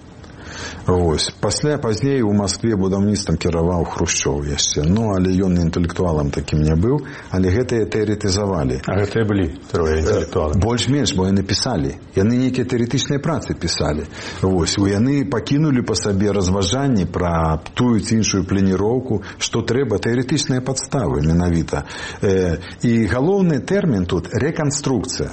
Вось. Пазней у Москве будаўніцтвам кіраваў Хрушчоў яшчэ. Ну, але ён інтэлектуалам такім не быў, але гэтыя тэарэтызавалі. А гэтыя былі трое інтэлектуалы? Больш-менш, бо яны пісалі. Яны нейкія тэарэтычныя працы пісалі. Вось. Яны пакінулі па сабе разважанні пра тую ці іншую планіроўку, што трэба, тэарэтычныя падставы менавіта. І галоўны тэрмін тут — рэканструкцыя.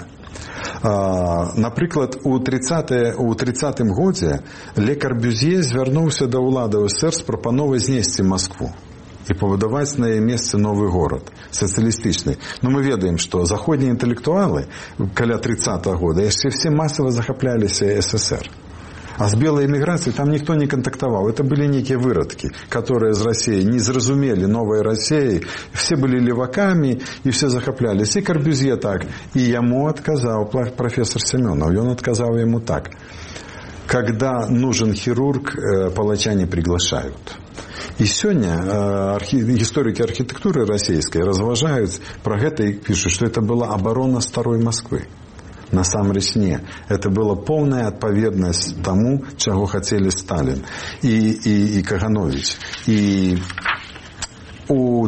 Напрыклад, у 30-м годзе Ле Карбюзье звярнуўся да ўладаў СССР з прапановай знесці Москву і пабудаваць на яе месцы новы горад, сацыялістычны. Но мы ведаем, што заходнія інтэлектуалы каля 30-го года яшчэ все масава захапляліся СССР. А з белай эміграцыяй там ніхто не кантактаваў. Это былі нейкія вырадкі, которые з Расіі не зразумелі новай Расіі. Все былі левакамі і все захапляліся. І Карбюзье так. І яму адказаў профессор Семенов. Ён адказаў яму так: когда нужен хирург, палача не приглашают. І сёння гісторыкі архітэктуры расійскай разважаюць пра гэта і пішуць, што это была абарона старой Москвы. Насамрэч не. Это была полная адпаведнасць таму, чаго хацелі Сталін і Кагановіч. І у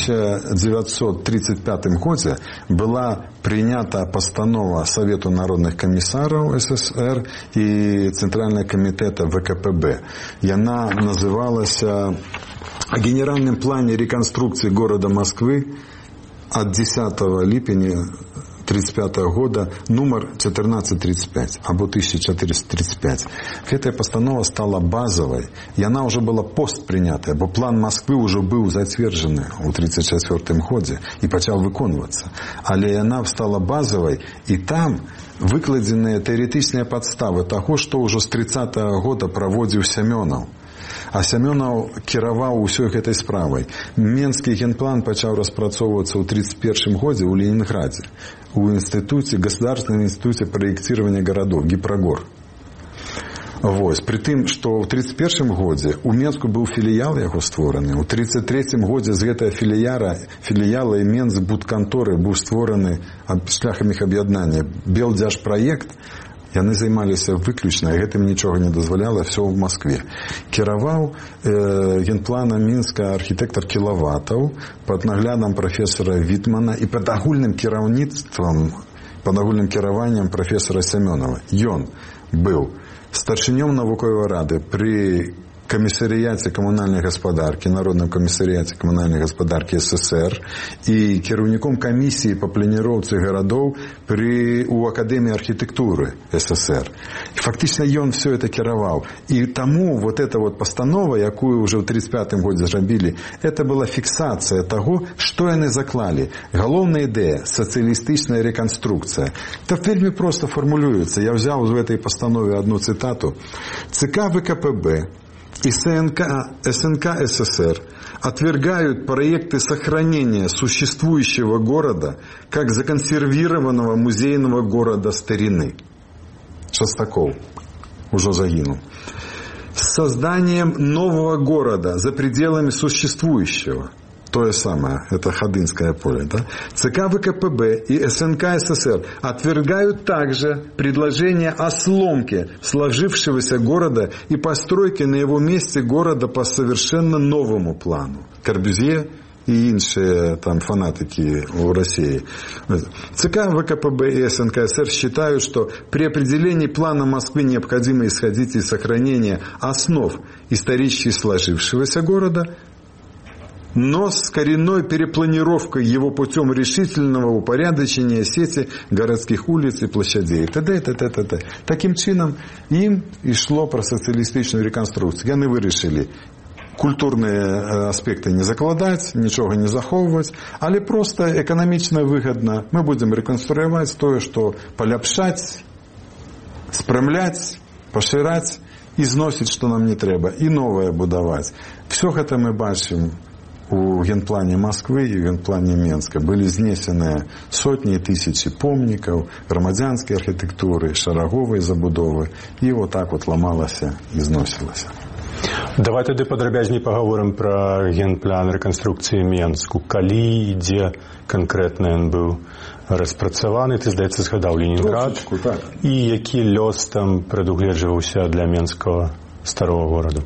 1935 годзе была прынята пастанова Совету народных камісараў СССР і Центрального комитета ВКПБ. Яна называлася о генеральном плане реконструкции города Москвы от 10 липня 1935 года, номер 1435, або 1435. Эта постанова стала базовой, и она уже была постпринятая, бо план Москвы уже был затверджен у 1934 году и начал выконываться. Але она стала базовой, и там выкладенные теоретичные подставы того, что уже с 30 года проводил Семенов. А Семенов кіраваў усёй гэтай справай. Менскі генплан пачаў распрацоўвацца ў 1931 годзе ў Ленинграде, у Государственном институте проектирования городов, Гипрогор. При тым, што ў 1931 годзе у Менску быў філіял яго створаны. У 1933 годзе з гэтага філіяла і Менсбудканторы быў створаны шляхам іх аб'яднання Белдзяжпраект. Яны займаліся выключна, гэтым нічога не дазваляла, все в Москве. Кіраваў генпланам Мінска архітэктар Кілаватаў пад наглядам прафесора Вітмана і пад агульным кіраўніцтвам, пад агульным кіраваннем прафесора Семенова. Ён быў старшынём навуковай рады при комиссариате коммунальной господарки, Народном комиссариате коммунальной господарки СССР и кіраўніком комиссии по планіроўцы городов у Академии архитектуры СССР. И фактично он все это кіраваў. И тому вот эта вот постанова, якую уже в 1935 году зрабілі, это была фиксация того, что яны заклали. Галоўная идея – социалистичная реконструкция. Это вельми просто формулируется. Я взял в этой постанове одну цитату. ЦК ВКПБ и СНК СССР отвергают проекты сохранения существующего города как законсервированного музейного города старины. Шостаков уже загинул. С созданием нового города за пределами существующего. То же самое, это Ходынское поле. Да? ЦК ВКПБ и СНК СССР отвергают также предложение о сломке сложившегося города и постройке на его месте города по совершенно новому плану. Корбюзье и іншие там фанатики в России. ЦК ВКПБ и СНК СССР считают, что при определении плана Москвы необходимо исходить из сохранения основ исторически сложившегося города, но с коренной перепланировкой его путем решительного упорядочения сети городских улиц и площадей. Т.д. Таким чином им и шло про социалистичную реконструкцию. Они вырішили культурные аспекты не закладать, ничего не заховывать, але просто экономично выгодно. Мы будем реконструировать то, что поляпшать, спрямлять, поширать и зносить, что нам не треба, и новое будовать. Все это мы бачим у генплане Москвы и генплане Менска. Были знесены сотни и тысячи помников, громадянской архитектуры, шараговой забудовы. И вот так вот ломалось и зносилось. Давай тоді падрабязней паговорым про генплан рэканструкцыі Менску. Калі і дзе канкрэтна ён быў распрацаваны, ты, здаецца, згадаў Ленінград. Так. І які лёс там прадугледжваўся для менскага старого гораду?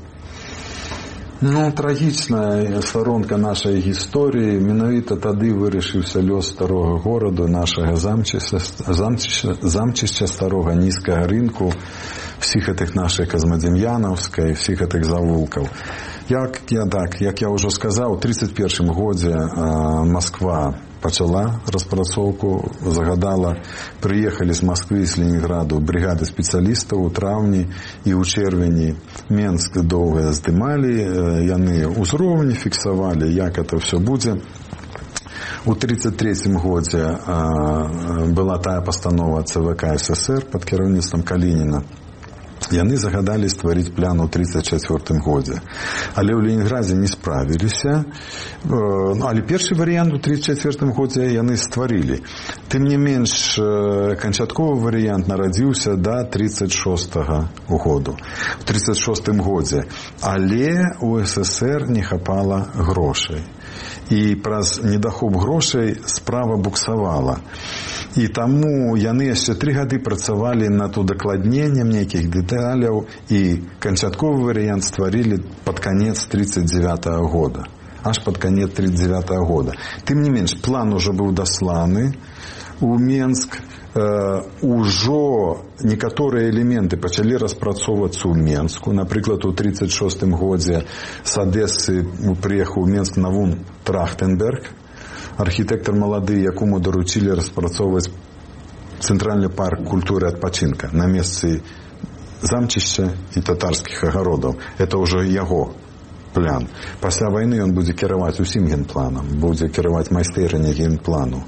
Трагічная сторонка нашей гісторыі. Менавіта тады вырашыўся лёс старого гораду, нашага замчышча старого, нізкага рынку, всіх этих наших Казмадем'яновська і всіх этих завулкаў. Як я уже сказал, у 1931 годзе Москва пачала распрацоўку, загадала, приехали з Москвы і з Ленинграду бригады спецыялістаў у траўні і ў чэрвені. Менск доўга здымалі, яны ўзроўні фіксавалі, як это все будзе. У 1933 годзе была тая постанова ЦВК СССР под кіраўніцтвам Калініна. Яны загадали стварыць план у 1934 годзе. Але ў Ленинграде не справіліся. Але першы варыянт у 1934 годзе яны стварылі. Тым не менш, канчатковы варыянт нарадзіўся да 1936 году. У 1936 годзе. Але у СССР не хапала грошай. І праз недахоп грошай справа буксавала. І таму яны яшчэ 3 гады працавалі над удакладненнем нейкіх дэталяў і канчатковы варыянт стварылі пад канец 1939 года. аж под конец 1939 года. Тым не менш, план уже быў дасланы у Менск. Ужо некаторыя элементы пачалі распрацоўвацца ў Менску. Напрыклад, у 1936 годзе з Адэсы прыехаў у Менск Навун Трахтенберг, архітэктар малады, якому даручілі распрацоўваць цэнтральны парк культуры адпачынка на месцы замчышча і татарскіх агародаў. Это ўжо яго план. Пасля вайны ён будзе кіраваць усім генпланам, будзе кіраваць майстэрня генплану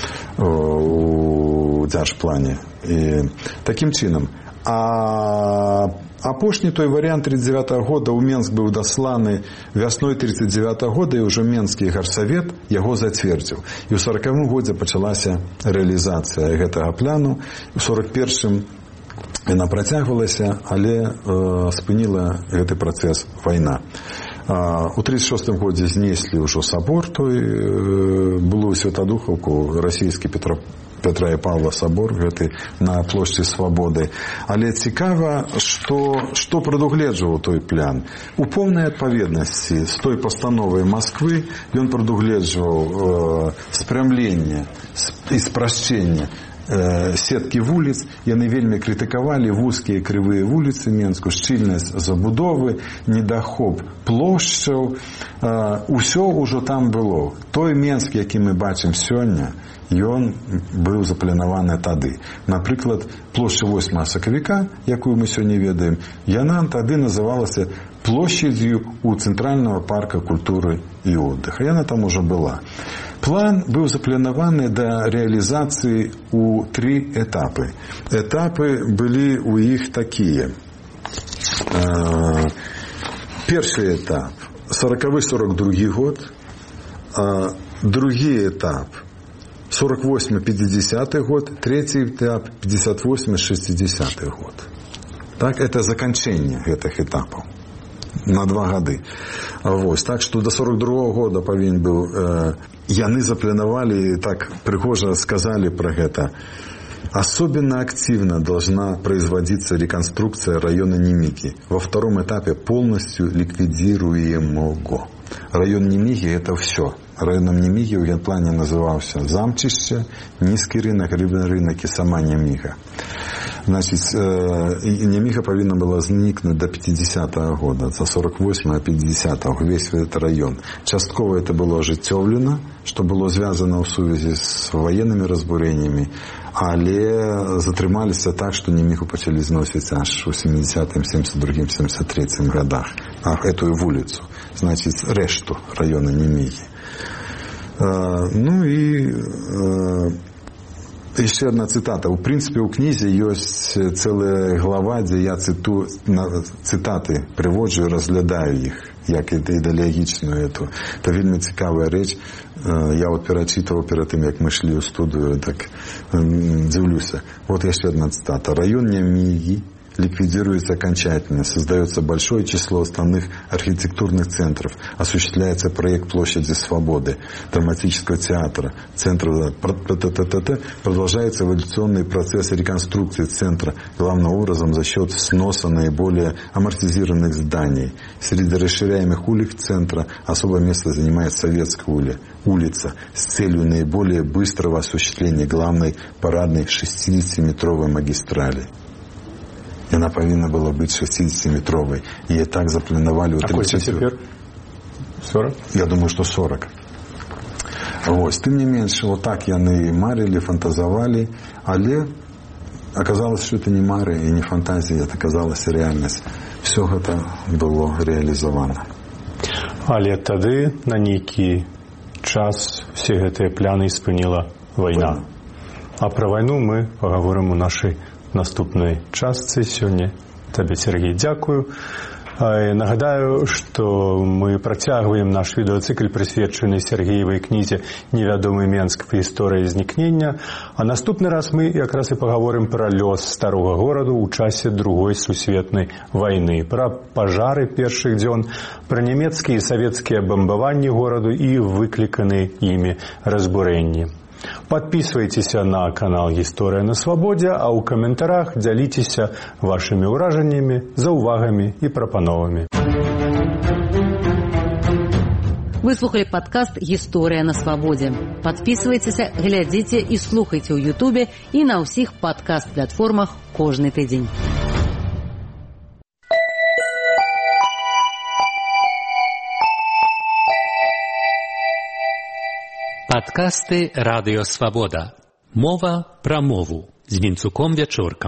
у дзяржплане. І такім чынам. А апошні той варыянт 1939 года ў Менск быў дасланы вясной 1939 года, і ўжо Менскі гарсавет яго зацвердзіў. І ў 1940 годзе пачалася рэалізацыя гэтага плану. У 1941 яна працягвалася, але спыніла гэты працэс вайна. У 1936 годзе знеслі ўжо сабор, той былую Святадухаўку, расійскі Петра і Павла сабор, гэты на плошчы Свабоды. Але цікава, што прадугледжваў той план. У поўнай адпаведнасці з той пастановай Масквы ён прадугледжваў спрямленне і спрашчэнне сеткі вуліц. Яны вельмі крытыкавалі вузкія крывыя вуліцы Менску, шчыльнасць забудовы, недахоп плошчаў. Усё ўжо там было. Той Менск, які мы бачым сёння, ён быў запланаваны тады. Напрыклад, плошча 8 сакавіка, якую мы сёння ведаем, яна тады называлася площадью у Цэнтральнага парка культуры і отдыха. Яна там уже была. План быў запланаваны да рэалізацыі ў 3 этапы. Этапы былі ў іх такія. Першы этап 40-42 год, другі этап 48-50 год, третий этап 58-60 год. Так, это заканчэнне гэтых этапаў на 2 гады. Вось, так што до 42 года павінен быў. Яны запланавалі, так прыгожа сказали про гэта. Особенно активно должна производиться реконструкция района Немиги. Во втором этапе полностью ликвидируемого. Район Немиги – это все. Районом Немиги в генплане назывался Замчище, Низкий рынок, Рыбный рынок и сама Немига. Значит, Немига повинна была зникнуть до 50-го года, за 48-го, 50-го, весь этот район. Частково это было ожитевлено, что было связано в связи с военными разбурениями, але затрымаліся так, што Немігу пачалі зносіць аж у 70-м, 72-м, 73-м годах. Эту вуліцу, значит, решту района Немігі. Ну і еще одна цитата. У принципе, у кнізе ёсць целая глава, дзе я цитаты прыводжу і разглядаю іх, як ідэалагічную эту. Это вельмі цікавая рэч. Я вот перачитывал перед тем, як мы шли в студию, так дивлюся. Вот еще одна цитата. Район Немиги ликвидируется окончательно, создается большое число основных архитектурных центров, осуществляется проект Площади Свободы, драматического театра, центра, продолжается эволюционный процесс реконструкции центра, главным образом за счет сноса наиболее амортизированных зданий. Среди расширяемых улиц центра особое место занимает Советская улица с целью наиболее быстрого осуществления главной парадной 60-метровой магистрали. И она повинна была быть 60-метровой. И так запланировали... А сколько теперь? 40? Я думаю, что 40. Вот. Тем не меньше, вот так яны марили, фантазовали. Але оказалось, что это не мары и не фантазия, это оказалась реальность. Все это было реализовано. Але тады на нейкі час все гэтыя пляны спыніла вайна. А про вайну мы поговорим у нашай наступнай частцы сёння. Табе, Сергей, дзякую. Нагадаю, што мы працягваем наш відэацыкл, прысвечаны Сергеевай кнізе «Невядомы Менск. Гісторыя знікнення». А наступны раз мы якраз і паговорым пра лёс старога гораду ў часе Другой сусветнай вайны, пра пажары першых дзён, пра нямецкія і савецкія бамбаванні гораду і выкліканыя імі разбурэнні. Подписывайтеся на канал «Гісторыя на свабодзе», а ў каментарах дзяліцеся вашымі ўражаннямі, заўвагамі і прапановамі. Вы слухали падкаст «Гісторыя на свабодзе». Падпісвайцеся, глядзіце і слухайце ў Ютубе і на ўсіх падкаст-платформах кожны тыдзень. Падкасты «Радыё Свабода». Мова пра мову з Вінцуком Вячоркам.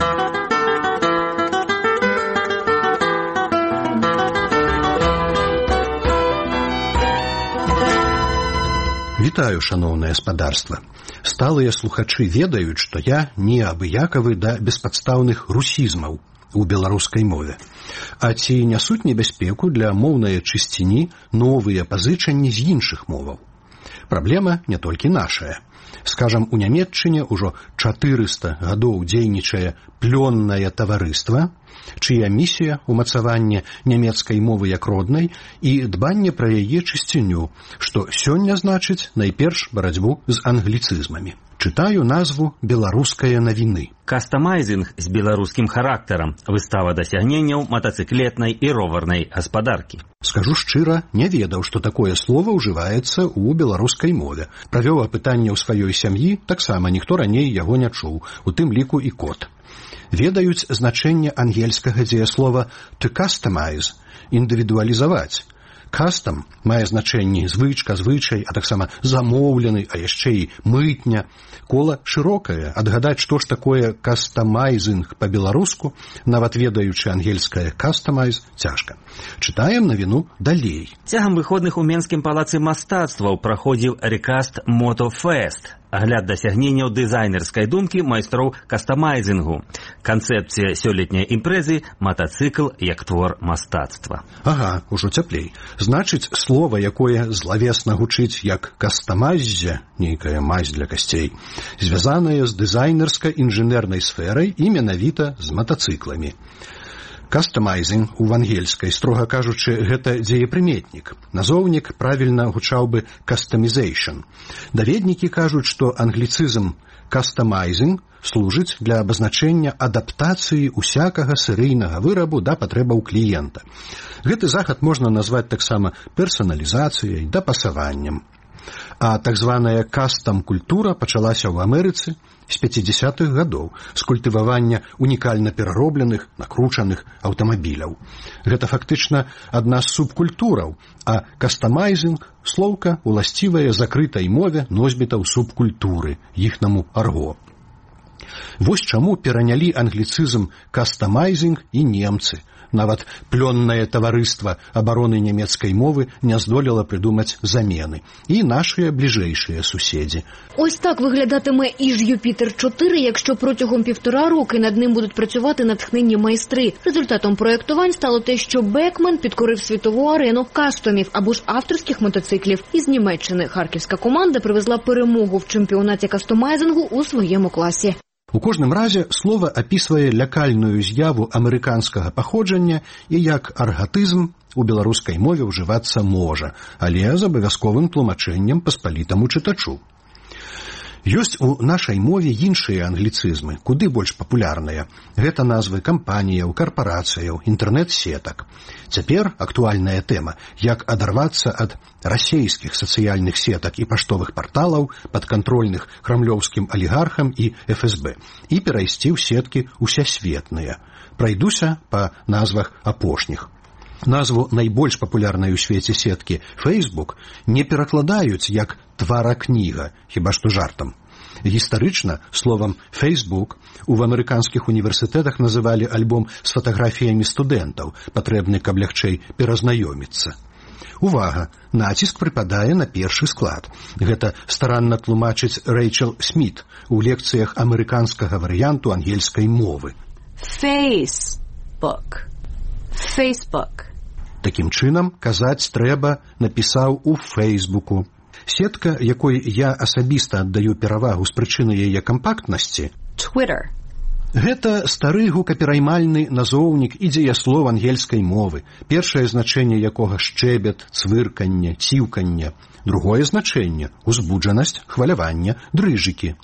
Вітаю, шаноўнае спадарства. Сталыя слухачы ведаюць, што я неабыякавы да беспадстаўных русізмаў у беларускай мове. А ці нясуць небяспеку для моўнай чысціні новыя пазычанні з іншых моваў? Праблема не толькі нашая. Скажам, у Нямецчыне ўжо 400 гадоў дзейнічае плённае таварыства, чыя місія – умацаванне нямецкай мовы як роднай і дбанне пра яе чысціню, што сёння значыць найперш барацьбу з англіцызмамі. Чытаю назву «Беларускае навіны». Кастамайзінг з беларускім характарам. Выстава дасягненняў матацыклетнай і роварнай гаспадаркі. Скажу шчыра, не ведаў, што такое слова ўжываецца ў беларускай мове. Правёў апытанне ў сваёй сям'і, таксама ніхто раней яго не чуў, у тым ліку і кот. Ведаюць значэнне ангельскага дзеяслова «to customize» – індывідуалізаваць. Кастам мае значэнне звычка, звычай, а таксама замоўлены, а яшчэ і мытня. Кола шырокае, адгадаць, што ж такое кастамайзінг па-беларуску, нават ведаючы ангельскае «customize» цяжка. Чытаем навіну далей. Цягам выходных у Менскім палацы мастацтваў праходзіў Recast Moto Fest. Агляд дасягненняў дызайнерскай думкі майстроў кастамайзінгу. Канцэпцыя сёлетняй імпрэзы – матацыкл як твор мастацтва. Ага, ужо цяплей. Значыць, слова, якое злавесна гучыць як кастамайззе, нейкая мазь для касцей, звязанае з дызайнерска-інжынернай сферай і менавіта з матацыкламі. Кастамайзінг у ангельскай, строга кажучы, гэта дзеепрыметнік. Назоўнік правільна гучаў бы «customization». Даведнікі кажуць, што англіцызм «customizing» служыць для абазначэння адаптацыі усякага серыйнага вырабу да патрэбаў кліента. Гэты захад можна назваць таксама персаналізацыяй, дапасаваннем. А так званая кастам-культура пачалася ў Амерыцы з 50-х гадоў з культывавання унікальна пераробленых, накручаных аўтамабіляў. Гэта фактычна адна з субкультураў, а кастамайзінг – слоўка уласцівая закрытай мове носьбітаў субкультуры, іхнаму арго. Вось чаму перанялі англіцызм кастамайзінг і немцы. Нават плённае таварыства абароны нямецкай мовы не здолела прыдумаць замены. І нашыя бліжэйшыя суседзі. Ось так виглядатиме і ж Юпітер-4, якщо протягом 1,5 роки над ним будуть працювати натхненні майстри. Результатом проєктувань стало те, що Бекмен підкорив світову арену кастомів або ж авторських мотоциклів. Із Німеччини харківська команда привезла перемогу в чемпіонаті кастомайзингу у своєму класі. У кожным разе слова апісвае лякальную з'яву амерыканскага паходжання і як аргатызм у беларускай мове ўжывацца можа, але з абавязковым тлумачэннем паспалітаму чытачу. Ёсць у нашай мове іншыя англіцызмы, куды больш папулярныя. Гэта назвы кампаніяў, карпарацыяў, інтэрнэт-сетак. Цяпер актуальная тэма, як адарвацца ад расейскіх сацыяльных сетак і паштовых парталаў, падкантрольных крамлёўскім алігархам і ФСБ, і перайсці ў сеткі усесветныя. Прайдуся па назвах апошніх. Назву найбольш папулярнай у свеце сеткі Facebook не перакладаюць як «тваракніга», хіба што жартам. Гістарычна словам «Facebook» у амерыканскіх універсітэтах называлі альбом з фатаграфіямі студэнтаў, патрэбны, каб лягчэй перазнаёміцца. Увага! Націск прыпадае на першы склад. Гэта старанна тлумачыць Рэйчел Сміт у лекцыях амерыканскага варыянту ангельскай мовы. Facebook. Такім чынам, казаць трэба напісаў у Фейсбуку. Сетка, якой я асабіста аддаю перавагу з прычыны яе кампактнасці, Twitter. Гэта стары гукапераймальны назоўнік і дзеяслоў ангельскай мовы, першае значэнне якога шчэбет, цвырканне, ціўканне, другое значэнне – узбуджанасць, хваляванне, дрыжыкі.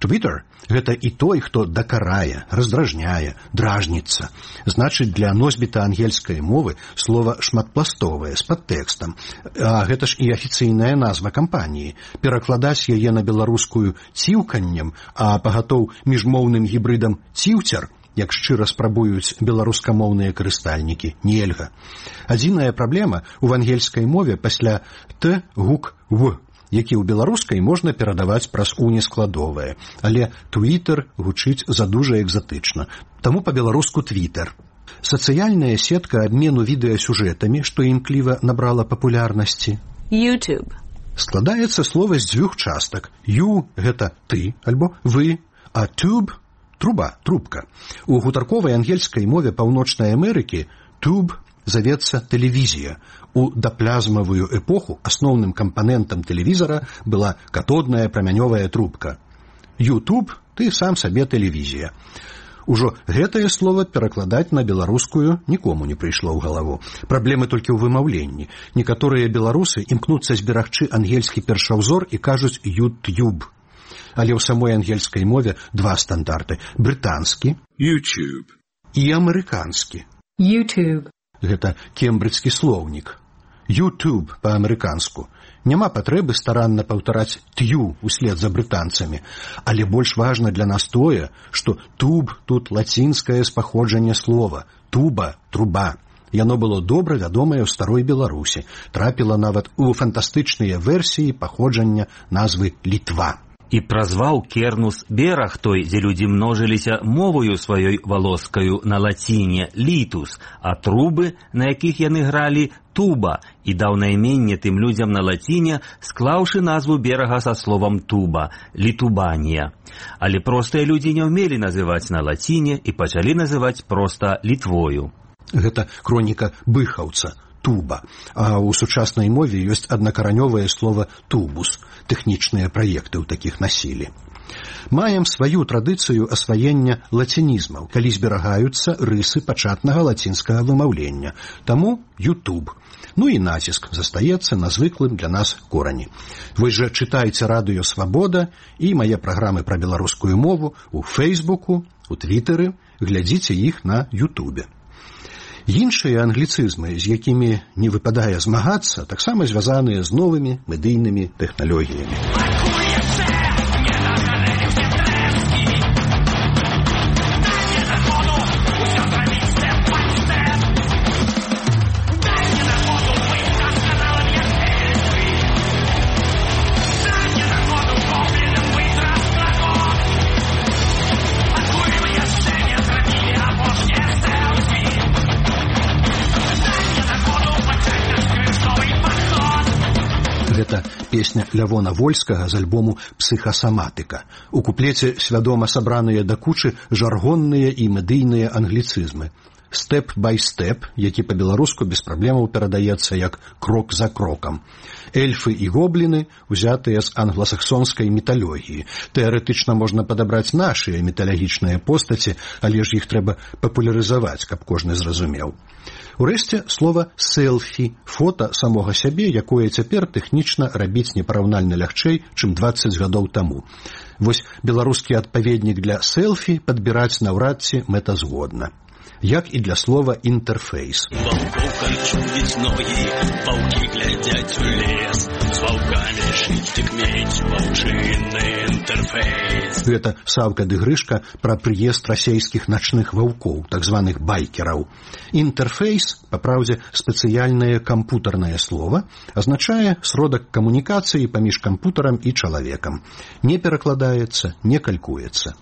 Twitter – гэта і той, хто дакарае, раздражняе, дражніцца. Значыць, для носьбіта ангельскай мовы слова шматпластовае, з падтэкстам. А гэта ж і афіцыйная назва кампаніі. Перакладаць яе на беларускую ціўканнем, а пагатоў міжмоўным гібрыдам ціўцяр, як шчыра спрабуюць беларускамоўныя карыстальнікі, нельга. Адзіная праблема ў ангельскай мове пасля «т» гук «в», які ў беларускай можна перадаваць праз унескладовае, але Twitter гучыць задужа экзатычна, таму па-беларуску Twitter. Сацыяльная сетка абмену відэасюжэтамі, што імкліва набрала папулярнасці. YouTube. Складаецца слова з дзвюх частак. You – гэта ты, альбо вы, а tube – труба, трубка. У гутарковай ангельскай мове Паўночнай Амерыкі tube завецца тэлевізія. У даплязмавую эпоху асноўным кампанентам тэлевізара была катодная прамянёвая трубка. YouTube – ты сам сабе тэлевізія. Ужо гэтае слово перакладаць на беларускую нікому не прыйшло ў галаву. Праблемы толькі ў вымаўленні. Некаторыя беларусы імкнуцца зберагчы ангельскі першаўзор і кажуць YouTube. Але ў самой ангельскай мове два стандарты – брытанскі YouTube і амерыканскі. YouTube. Гэта кембриджскі слоўнік. YouTube па-амерыканску. Няма патрэбы старанна паўтараць «тю» услед за брытанцамі. Але больш важна для нас тое, што «туб» тут лацінскае спаходжанне слова. «Туба» – «труба». Яно было добра вядомае ў старой Беларусі. Трапіла нават у фантастычныя версіі паходжання назвы «Літва». І празваў Кернус бераг той, дзе людзі множыліся мовою сваёй валоскаю на лаціне «літус», а трубы, на якіх яны гралі, «туба», і даў найменне тым людзям на лаціне, склаўшы назву берага са словам «туба» – «літубанія». Але простыя людзі не ўмелі называць на лаціне і пачалі называць проста «літвою». Гэта хроніка быхаўца. Туба. А ў сучаснай мове ёсць аднакаранёвае слова «тубус». Тэхнічныя праекты ў такіх насілі. Маем сваю традыцыю асваення лацінізмаў, калі зберагаюцца рысы пачатнага лацінскага вымаўлення. Таму YouTube. Ну і націск застаецца на звыклым для нас корані. Вы жа чытайце радыё «Свабода» і мае праграмы пра беларускую мову ў Фейсбуку, у Твітэры, глядзіце іх на Ютубе. Іншыя англіцызмы, з якімі не выпадае змагацца, таксама звязаныя з новымі медыйнымі тэхналогіямі. Гэта песня Лявона Вольскага з альбому «Псіхасаматыка». У куплеце свядома сабраныя да кучы жаргонныя і медыйныя англіцызмы. «Step by step», які па-беларуску без праблемаў перадаецца як «крок за крокам». Эльфы і гобліны узятыя з англасаксонскай міталогіі. Тэарэтычна можна падабраць нашыя міталагічныя постаці, але ж іх трэба папулярызаваць, каб кожны зразумеў. Урэшце, слова «селфі» – фота самога сябе, якое цяпер тэхнічна рабіць непараўнальна лягчэй, чым 20 гадоў таму. Вось беларускі адпаведнік для «селфі» падбіраць наўрад ці мэтазгодна. Як і для слова «інтэрфейс». Ваўкоў кальчуюць ногі, ваўкі глядзяць у лес, з ваўкамі жыць дык мець ваўчынны інтэрфейс. Гэта Саўка ды Грышка пра прыезд расейскіх начных ваўкоў, так званых байкераў. Інтэрфейс, папраўдзе, спецыяльнае кампутарнае слова, азначае сродак камунікацыі паміж кампутарам і чалавекам. Не перакладаецца, не калькуецца.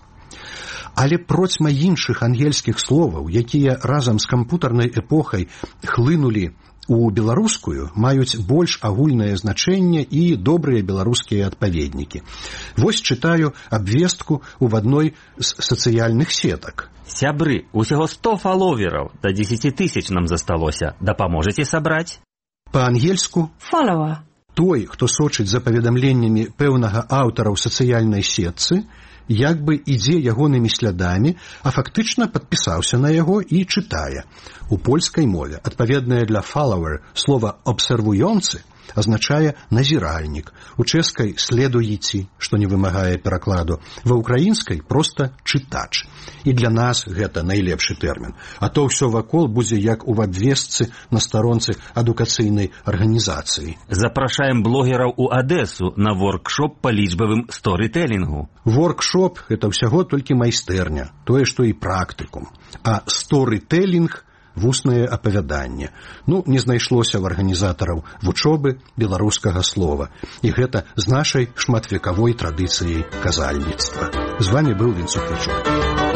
Але процьма іншых ангельскіх словаў, якія разам з кампутарнай эпохай хлынулі у беларускую, маюць больш агульнае значэнне і добрыя беларускія адпаведнікі. Вось чытаю абвестку ў адной з сацыяльных сетак. Сябры, усяго 100 фаловераў, да 10 000 нам засталося. Дапаможаце сабраць? Па-ангельску Follower. Той, хто сочыць за паведамленнямі пэўнага аўтара ў сацыяльнай сетцы, як бы ідзе ягонымі слядамі, а фактычна падпісаўся на яго і чытае. У польскай мове адпаведнае для follower слова «абсервуjący» азначае назіральнік, у чэшскай следуйці, што не вымагае перакладу, ва ўкраінскай проста чытач. І для нас гэта найлепшы тэрмін. А то ўсё вакол будзе як у абвестцы на старонцы адукацыйнай арганізацыі. Запрашаем блогераў у Адэсу на воркшоп па лічбавым сторытэлінгу. Воркшоп – гэта ўсяго толькі майстэрня, тое, што і практыкум. А сторытэлінг – вуснае апавяданне. Не знайшлося ў арганізатараў вучобы беларускага слова. І гэта з нашай шматвекавой традыцыяй казальніцтва. З вамі быў Вінцук Вячук.